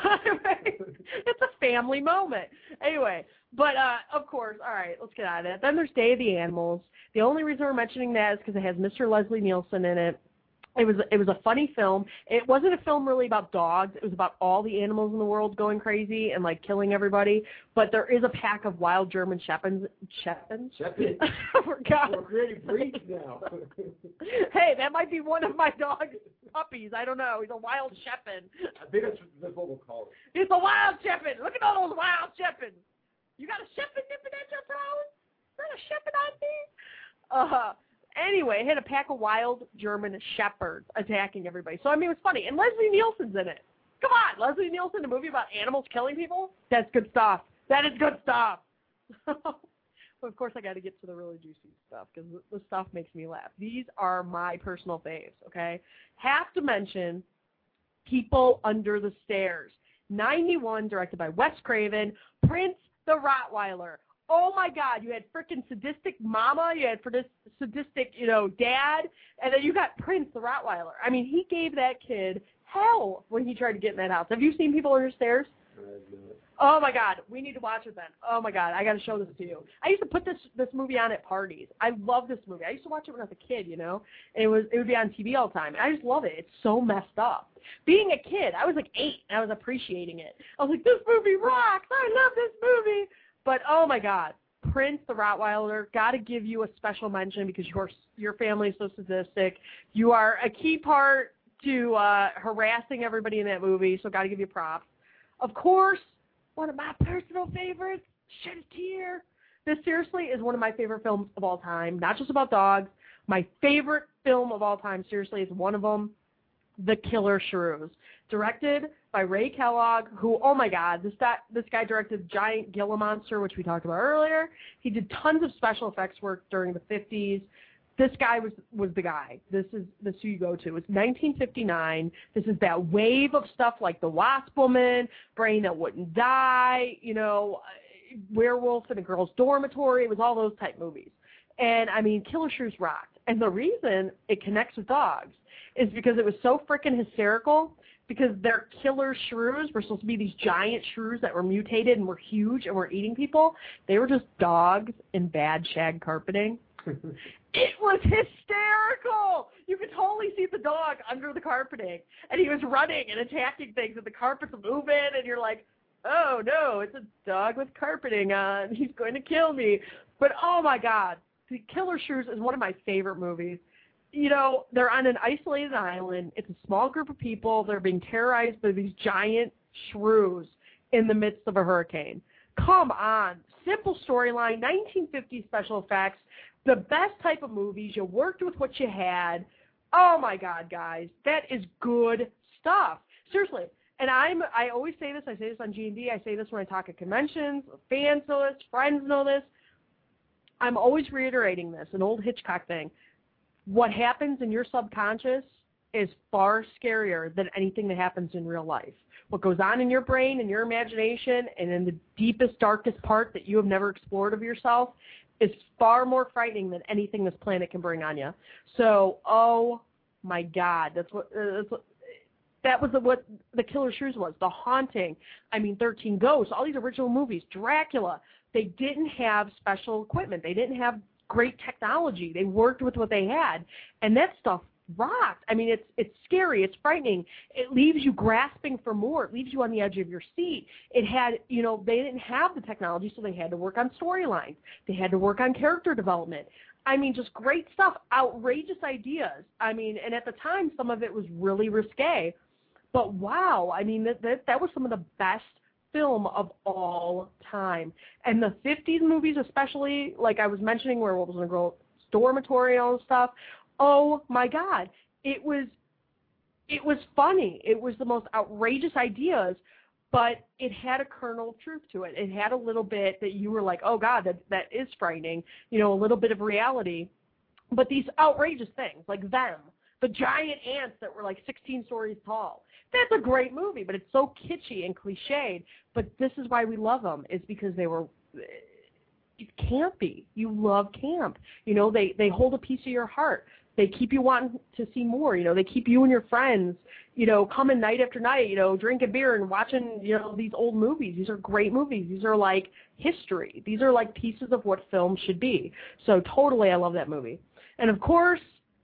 It's a family moment. Anyway, but uh, of course, all right, let's get out of that. Then there's Day of the Animals. The only reason we're mentioning that is because it has Mister Leslie Nielsen in it. It was it was a funny film. It wasn't a film really about dogs. It was about all the animals in the world going crazy and like killing everybody. But there is a pack of wild German Shepherds. Shepherds? Shepherds. I forgot. We're creating breeds now. Hey, that might be one of my dog's puppies. I don't know. He's a wild Shepherd. I think that's, that's what we'll call it. He's a wild Shepherd. Look at all those wild Shepherds. You got a Shepherd nipping at your throat? Is that a Shepherd on me? Uh-huh. Anyway, it had a pack of wild German shepherds attacking everybody. So, I mean, it was funny. And Leslie Nielsen's in it. Come on, Leslie Nielsen, a movie about animals killing people? That's good stuff. That is good stuff. But, of course, I got to get to the really juicy stuff because the stuff makes me laugh. These are my personal faves, okay? Have to mention People Under the Stairs. ninety-one, directed by Wes Craven, Prince the Rottweiler. Oh, my God, you had freaking sadistic mama, you had sadistic, you know, dad, and then you got Prince the Rottweiler. I mean, he gave that kid hell when he tried to get in that house. Have you seen People Under the Stairs? Oh, my God, we need to watch it then. Oh, my God, I got to show this to you. I used to put this this movie on at parties. I love this movie. I used to watch it when I was a kid, you know, and it, was, it would be on T V all the time. And I just love it. It's so messed up. Being a kid, I was like eight, and I was appreciating it. I was like, this movie rocks. I love this movie. But, oh, my God, Prince the Rottweiler, got to give you a special mention because your your family is so sadistic. You are a key part to uh, harassing everybody in that movie, so got to give you props. Of course, one of my personal favorites, Shed a Tear. This seriously is one of my favorite films of all time, not just about dogs. My favorite film of all time, seriously, is one of them, The Killer Shrews, directed by Ray Kellogg, who, oh my God, this guy, this guy directed Giant Gila Monster, which we talked about earlier. He did tons of special effects work during the fifties. This guy was, was the guy. This is this who you go to. It's nineteen fifty-nine. This is that wave of stuff like The Wasp Woman, Brain That Wouldn't Die, you know, Werewolf in a Girl's Dormitory. It was all those type movies. And, I mean, Killer Shrews rocked. And the reason it connects with dogs is because it was so freaking hysterical, because their killer shrews were supposed to be these giant shrews that were mutated and were huge and were eating people. They were just dogs in bad shag carpeting. It was hysterical. You could totally see the dog under the carpeting, and he was running and attacking things, and the carpet's moving, and you're like, oh, no, it's a dog with carpeting on. He's going to kill me. But, oh, my God, The Killer Shrews is one of my favorite movies. You know, they're on an isolated island. It's a small group of people. They're being terrorized by these giant shrews. in the midst of a hurricane. Come on. Simple storyline, nineteen fifties special effects, the best type of movies. You worked with what you had. Oh, my God, guys. That is good stuff. Seriously. And I'm, I always say this. I say this on G and D. I say this when I talk at conventions. Fans know this. Friends know this. I'm always reiterating this, an old Hitchcock thing. What happens in your subconscious is far scarier than anything that happens in real life. What goes on in your brain and your imagination and in the deepest, darkest part that you have never explored of yourself is far more frightening than anything this planet can bring on you. So, oh my God, that's what, uh, that's what that was the, what The Killer Shrews was, The Haunting. I mean, thirteen Ghosts, all these original movies, Dracula. They didn't have special equipment. They didn't have great technology. They worked with what they had, and that stuff rocked. I mean, it's it's scary. It's frightening. It leaves you grasping for more. It leaves you on the edge of your seat. It had, you know, they didn't have the technology, so they had to work on storylines. They had to work on character development. I mean, just great stuff, outrageous ideas. I mean, and at the time, some of it was really risque. But wow, I mean, that that, that was some of the best film of all time. And the fifties movies especially, like I was mentioning, where Wolves in the Girl Dormitory and all this stuff, oh my God, it was it was funny. It was the most outrageous ideas, but it had a kernel of truth to it. It had a little bit that you were like, oh God, that that is frightening, you know, a little bit of reality. But these outrageous things, like them, the giant ants that were like sixteen stories tall, that's a great movie, but it's so kitschy and cliched. But this is why we love them, is because they were it's campy. You love camp. You know, they, they hold a piece of your heart. They keep you wanting to see more. You know, they keep you and your friends, you know, coming night after night, you know, drinking beer and watching, you know, these old movies. These are great movies. These are like history. These are like pieces of what film should be. So totally, I love that movie. And of course,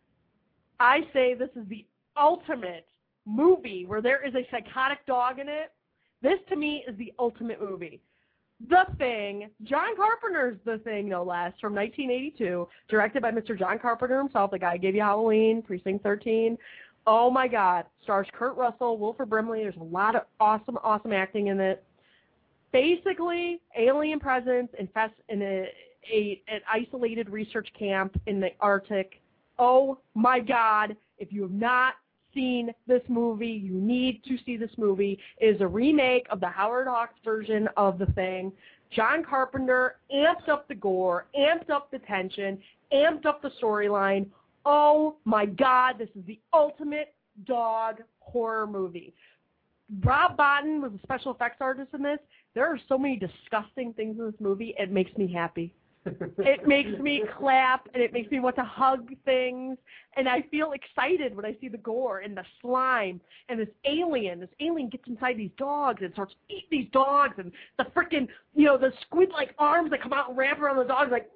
I say this is the ultimate movie where there is a psychotic dog in it. This, to me, is the ultimate movie. The Thing, John Carpenter's The Thing, no less, from nineteen eighty-two, directed by Mister John Carpenter himself, the guy who gave you Halloween, Precinct thirteen. Oh, my God. Stars Kurt Russell, Wilford Brimley. There's a lot of awesome, awesome acting in it. Basically, alien presence infest in a, a, an isolated research camp in the Arctic. Oh, my God. If you have not seen this movie, you need to see this movie. It is a remake of the Howard Hawks version of The Thing. John Carpenter amped up the gore, amped up the tension, amped up the storyline. Oh my God, this is the ultimate dog horror movie. Rob Bottin was a special effects artist in this. There are so many disgusting things in this movie, it makes me happy. It makes me clap, and it makes me want to hug things, and I feel excited when I see the gore and the slime and this alien. This alien gets inside these dogs and starts eating these dogs, and the freaking, you know, the squid-like arms that come out and wrap around the dogs, like,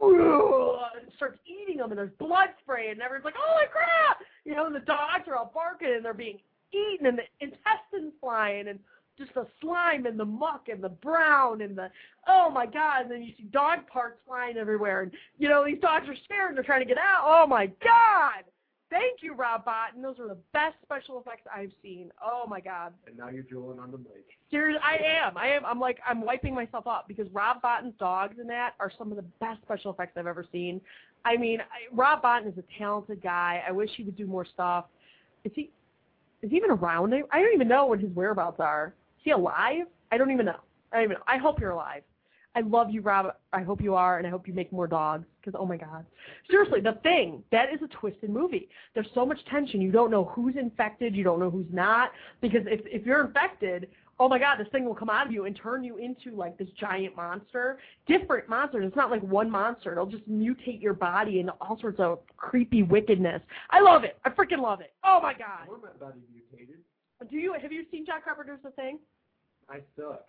and starts eating them, and there's blood spray, and everyone's like, holy crap! You know, and the dogs are all barking, and they're being eaten, and the intestines flying, and just the slime and the muck and the brown and the, oh my God, and then you see dog parts flying everywhere, and, you know, these dogs are scared and they're trying to get out. Oh my God! Thank you, Rob Bottin. Those are the best special effects I've seen. Oh my God. And now you're drooling on the mic. Seriously, I am. I am. I'm like, I'm wiping myself up because Rob Bottin's dogs in that are some of the best special effects I've ever seen. I mean, I, Rob Bottin is a talented guy. I wish he would do more stuff. Is he, is he even around? I don't even know what his whereabouts are. Is he alive? I don't even know. I don't even know. I hope you're alive. I love you, Rob. I hope you are, and I hope you make more dogs, because, oh, my God. Seriously, The Thing, that is a twisted movie. There's so much tension. You don't know who's infected. You don't know who's not, because if, if you're infected, oh, my God, this thing will come out of you and turn you into, like, this giant monster. Different monsters. It's not like one monster. It'll just mutate your body into all sorts of creepy wickedness. I love it. I freaking love it. Oh, my God. Or my body mutated. Do you have you seen John Carpenter's The Thing? I suck.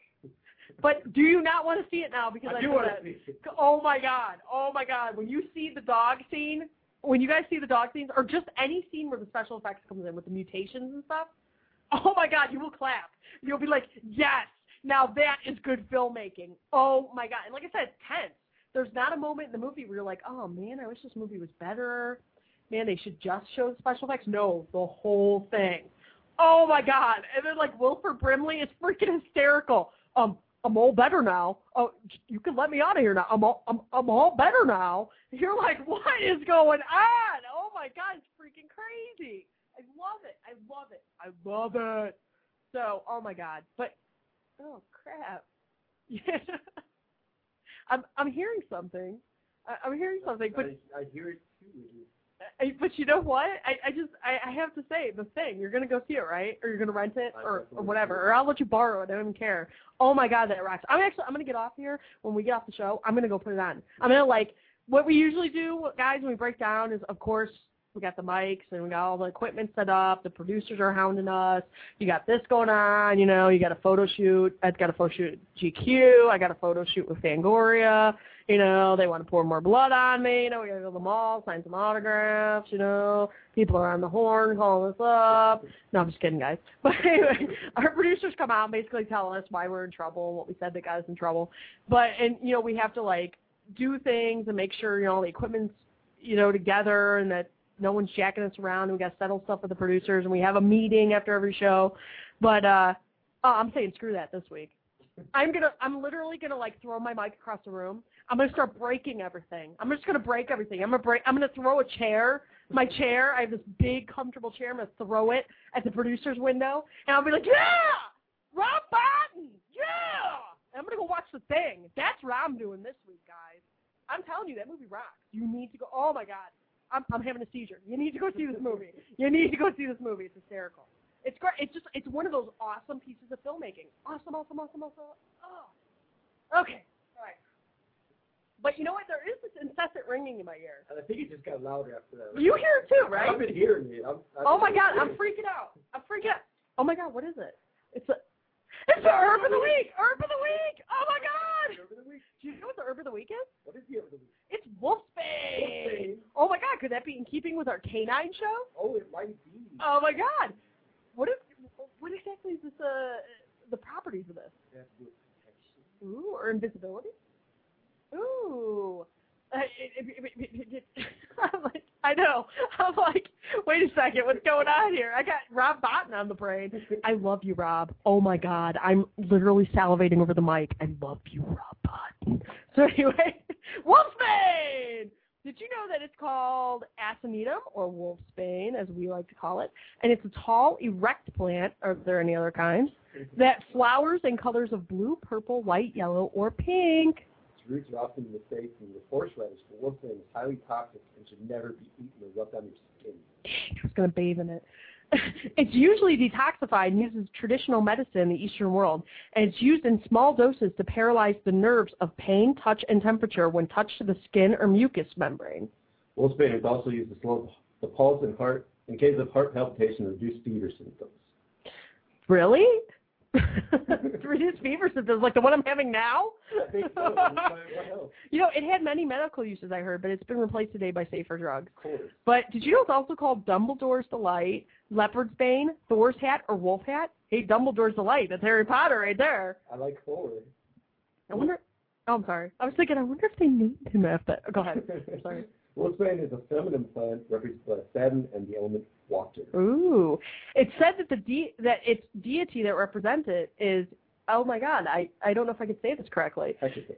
But do you not want to see it now? Because I, I do want to see it. Oh my God! Oh my God! When you see the dog scene, when you guys see the dog scenes, or just any scene where the special effects comes in with the mutations and stuff, oh my God! You will clap. You'll be like, yes! Now that is good filmmaking. Oh my God! And like I said, it's tense. There's not a moment in the movie where you're like, oh man, I wish this movie was better. Man, they should just show the special effects. No, the whole thing. Oh, my God. And then, like, Wilford Brimley is freaking hysterical. um, I'm all better now. Oh, you can let me out of here now. I'm all, I'm, I'm all better now. You're like, what is going on? Oh my God, it's freaking crazy. I love it. I love it. I love it. So, oh my God. But, oh crap. Yeah. I'm, I'm hearing something. I, I'm hearing something, but I, I hear it too. I, but you know what? I, I just I, I have to say the thing. You're gonna go see it, right? Or you're gonna rent it, or, or whatever. Or I'll let you borrow it. I don't even care. Oh my God, that rocks! I'm actually I'm gonna get off here when we get off the show. I'm gonna go put it on. I'm gonna like what we usually do, guys, when we break down is of course we got the mics and we got all the equipment set up. The producers are hounding us. You got this going on. You know, you got a photo shoot. I've got a photo shoot at G Q. I got a photo shoot with Fangoria. You know, they want to pour more blood on me. You know, we got to go to the mall, sign some autographs, you know. People are on the horn calling us up. No, I'm just kidding, guys. But anyway, our producers come out and basically tell us why we're in trouble, what we said that got us in trouble. But, and, you know, we have to, like, do things and make sure, you know, all the equipment's, you know, together and that no one's jacking us around. And we got to settle stuff with the producers. And we have a meeting after every show. But uh, oh, I'm saying screw that this week. I'm gonna, I'm literally gonna like throw my mic across the room. I'm gonna start breaking everything. I'm just gonna break everything. I'm gonna break. I'm gonna throw a chair, my chair. I have this big, comfortable chair. I'm gonna throw it at the producer's window, and I'll be like, "Yeah, Rob Botton, yeah!" And I'm gonna go watch The Thing. That's what I'm doing this week, guys. I'm telling you, that movie rocks. You need to go. Oh my God, I'm, I'm having a seizure. You need to go see this movie. You need to go see this movie. It's hysterical. It's great. It's just, it's one of those awesome pieces of filmmaking. Awesome, awesome, awesome, awesome. Oh. Okay. All right. But you know what? There is this incessant ringing in my ear. And I think it just got louder after that. You hear it too, right? I've been hearing it. I'm, I've oh my been God, hearing I'm freaking out. I'm freaking out. Oh my God, what is it? It's a, it's the herb of the week. Herb of the week. Oh my God. Herb of the week. Do you know what the herb of the week is? What is the herb of the week? It's wolfsbane. Wolfsbane. Oh my God, could that be in keeping with our canine show? Oh, it might be. Oh my God. What is, what exactly is this, uh, the properties of this? It has to do with protection. Ooh, or invisibility? Ooh. Uh, it, it, it, it, it, I'm like, I know. I'm like, wait a second, what's going on here? I got Rob Botton on the brain. I love you, Rob. Oh my God, I'm literally salivating over the mic. I love you, Rob Botton. So anyway, wolfsbane! Did you know that it's called aconitum, or wolfsbane, as we like to call it? And it's a tall, erect plant, are there any other kinds, that flowers in colors of blue, purple, white, yellow, or pink. Its roots are often mistaken with horseradish, but wolfsbane is highly toxic and should never be eaten or rubbed on your skin. I was going to bathe in it. It's usually detoxified and uses traditional medicine in the Eastern world, and it's used in small doses to paralyze the nerves of pain, touch, and temperature when touched to the skin or mucous membrane. Wolfsbane is also used to slow the pulse and heart in case of heart palpitation and reduce fever symptoms. Really? To reduce fever symptoms, like the one I'm having now? I think so. You know, it had many medical uses, I heard, but it's been replaced today by safer drugs. Of course. But did you know it's also called Dumbledore's Delight, Leopard's Bane, Thor's Hat, or Wolf Hat? Hey, Dumbledore's Delight. That's Harry Potter right there. I like Thor. I wonder... Oh, I'm sorry. I was thinking, I wonder if they named him after... Oh, go ahead. Sorry. Wolfsbane is a feminine plant represented by Saturn and the element water. Ooh. It's said that the de- that its deity that represents it is... Oh, my God. I, I don't know if I can say this correctly. Hecate.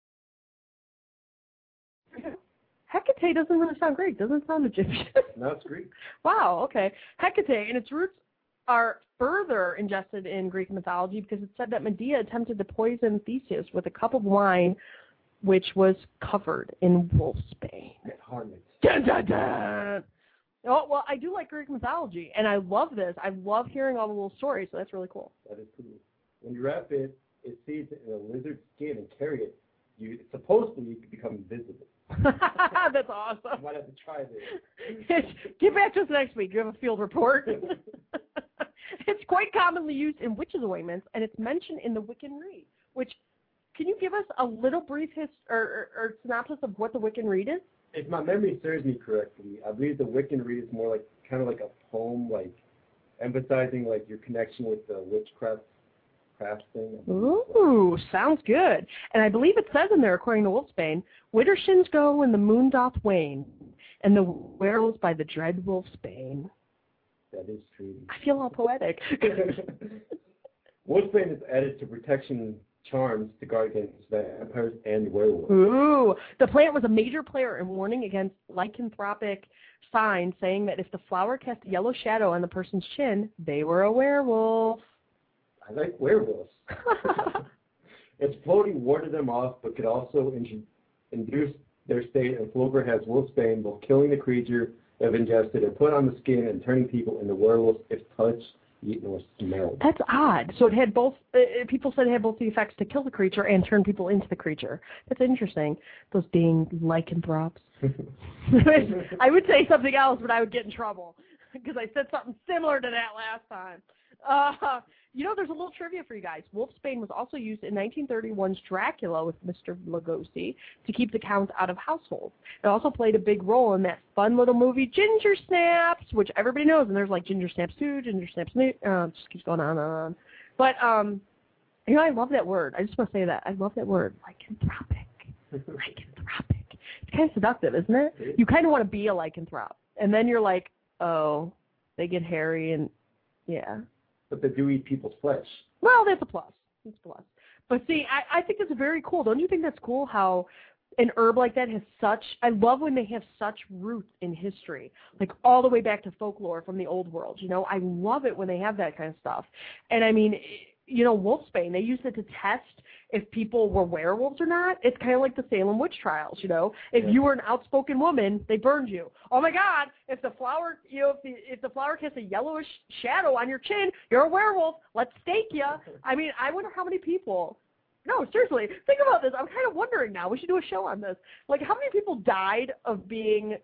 Hecate doesn't really sound Greek. Doesn't sound Egyptian. No, it's Greek. Wow, okay. Hecate and its roots are further ingested in Greek mythology because it's said that Medea attempted to poison Theseus with a cup of wine which was covered in wolfsbane. Harmony. Dun, dun, dun. Oh, well, I do like Greek mythology, and I love this. I love hearing all the little stories, so that's really cool. That is cool. When you wrap it, it seeds in a lizard's skin and carry it. You supposedly you can become invisible. That's awesome. You might have to try this. Get back to us next week. You have a field report. It's quite commonly used in witches' ointments, and it's mentioned in the Wiccan Rede. Which, can you give us a little brief his, or, or, or synopsis of what the Wiccan Rede is? If my memory serves me correctly, I believe the Wiccan Rede is more like kind of like a poem, like emphasizing like your connection with the witchcraft craft thing. Ooh, sounds good. And I believe it says in there, according to Wolfsbane, winter shins go and the moon doth wane, and the werewolves by the dread Wolfsbane. That is true. I feel all poetic. Wolfsbane is added to protection charms to guard against vampires and werewolves. Ooh. The plant was a major player in warning against lycanthropic signs, saying that if the flower cast a yellow shadow on the person's chin, they were a werewolf. I like werewolves. Its floating warded them off, but could also in- induce their state, and Flover has wolfsbane, both killing the creature they've ingested and put on the skin and turning people into werewolves if touched, eaten, or smelled. That's odd. So it had both, uh, people said it had both the effects to kill the creature and turn people into the creature. That's interesting. Those dang lycanthropes. I would say something else, but I would get in trouble because I said something similar to that last time. Uh, you know, there's a little trivia for you guys. Wolfsbane was also used in nineteen thirty-one's Dracula with Mister Lugosi to keep the Count out of households. It also played a big role in that fun little movie Ginger Snaps, which everybody knows, and there's like Ginger Snaps two, Ginger Snaps new, uh, just keeps going on and on. But, um, you know, I love that word. I just want to say that. I love that word, lycanthropic. Lycanthropic. It's kind of seductive, isn't it? You kind of want to be a lycanthrope. And then you're like, oh, they get hairy and, yeah. But they do eat people's flesh. Well, that's a plus. That's a plus. But see, I, I think it's very cool. Don't you think that's cool how an herb like that has such, I love when they have such roots in history, like all the way back to folklore from the old world. You know, I love it when they have that kind of stuff. And I mean, you know, wolfsbane, they used it to test if people were werewolves or not. It's kind of like the Salem witch trials, you know. If yeah. you were an outspoken woman, they burned you. Oh my God! If the flower, you know, if the if the flower casts a yellowish shadow on your chin, you're a werewolf. Let's stake you. I mean, I wonder how many people. No, seriously, think about this. I'm kind of wondering now. We should do a show on this. Like, how many people died of being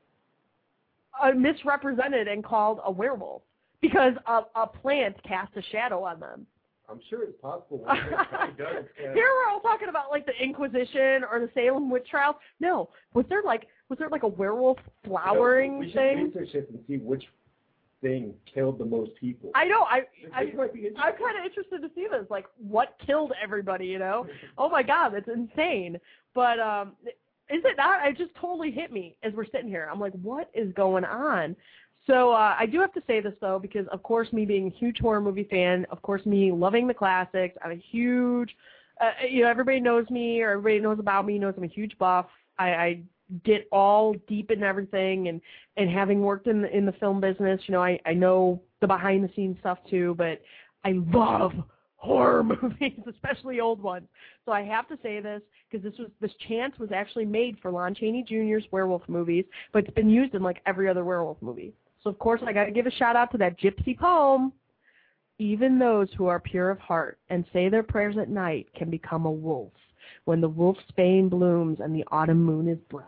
uh, misrepresented and called a werewolf because a, a plant cast a shadow on them? I'm sure it's possible. It does, yeah. Here we're all talking about like the Inquisition or the Salem witch trials. No, was there like was there like a werewolf flowering you know, we thing? should research it and see which thing killed the most people. I know. I, I I'm kind of interested to see this. Like, what killed everybody? You know? Oh my God, that's insane. But um, is it not? It just totally hit me as we're sitting here. I'm like, what is going on? So uh, I do have to say this, though, because, of course, me being a huge horror movie fan, of course, me loving the classics, I'm a huge, uh, you know, everybody knows me or everybody knows about me, knows I'm a huge buff. I, I get all deep in everything, and, and having worked in the, in the film business, you know, I, I know the behind-the-scenes stuff, too, but I love horror movies, especially old ones. So I have to say this, because this was this chant was actually made for Lon Chaney Junior's werewolf movies, but it's been used in, like, every other werewolf movie. So, of course, I got to give a shout-out to that gypsy poem. Even those who are pure of heart and say their prayers at night can become a wolf when the wolfsbane blooms and the autumn moon is bright.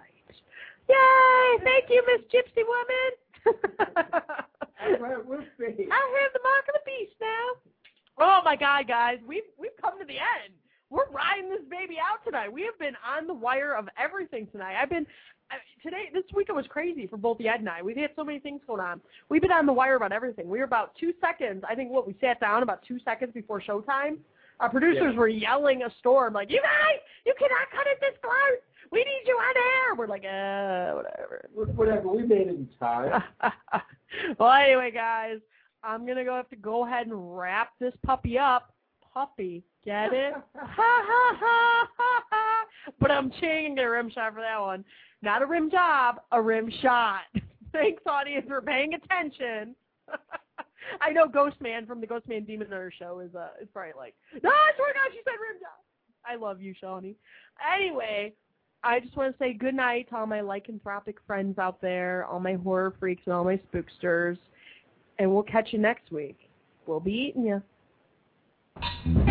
Yay! Thank you, Miss Gypsy Woman. All right, wolfsbane. I have the mark of the beast now. Oh, my God, guys. We've, we've come to the end. We're riding this baby out tonight. We have been on the wire of everything tonight. I've been... Today, this weekend was crazy for both Ed and I. We've had so many things going on. We've been on the wire about everything. We were about two seconds. I think what we sat down about two seconds before showtime. Our producers yeah. were yelling a storm like, "You guys, you cannot cut it this close. We need you on air." We're like, uh, whatever. Whatever. We made it in time. Well, anyway, guys, I'm gonna go have to go ahead and wrap this puppy up. Puppy, get it? Ha ha ha ha ha. But I'm changing a rim shot for that one. Not a rim job, a rim shot. Thanks, audience, for paying attention. I know Ghostman from the Ghostman Demon Hunter show is uh is probably like, no, I swear to God, she said rim job. I love you, Shawnee. Anyway, I just want to say good night to all my lycanthropic friends out there, all my horror freaks and all my spooksters, and we'll catch you next week. We'll be eating you.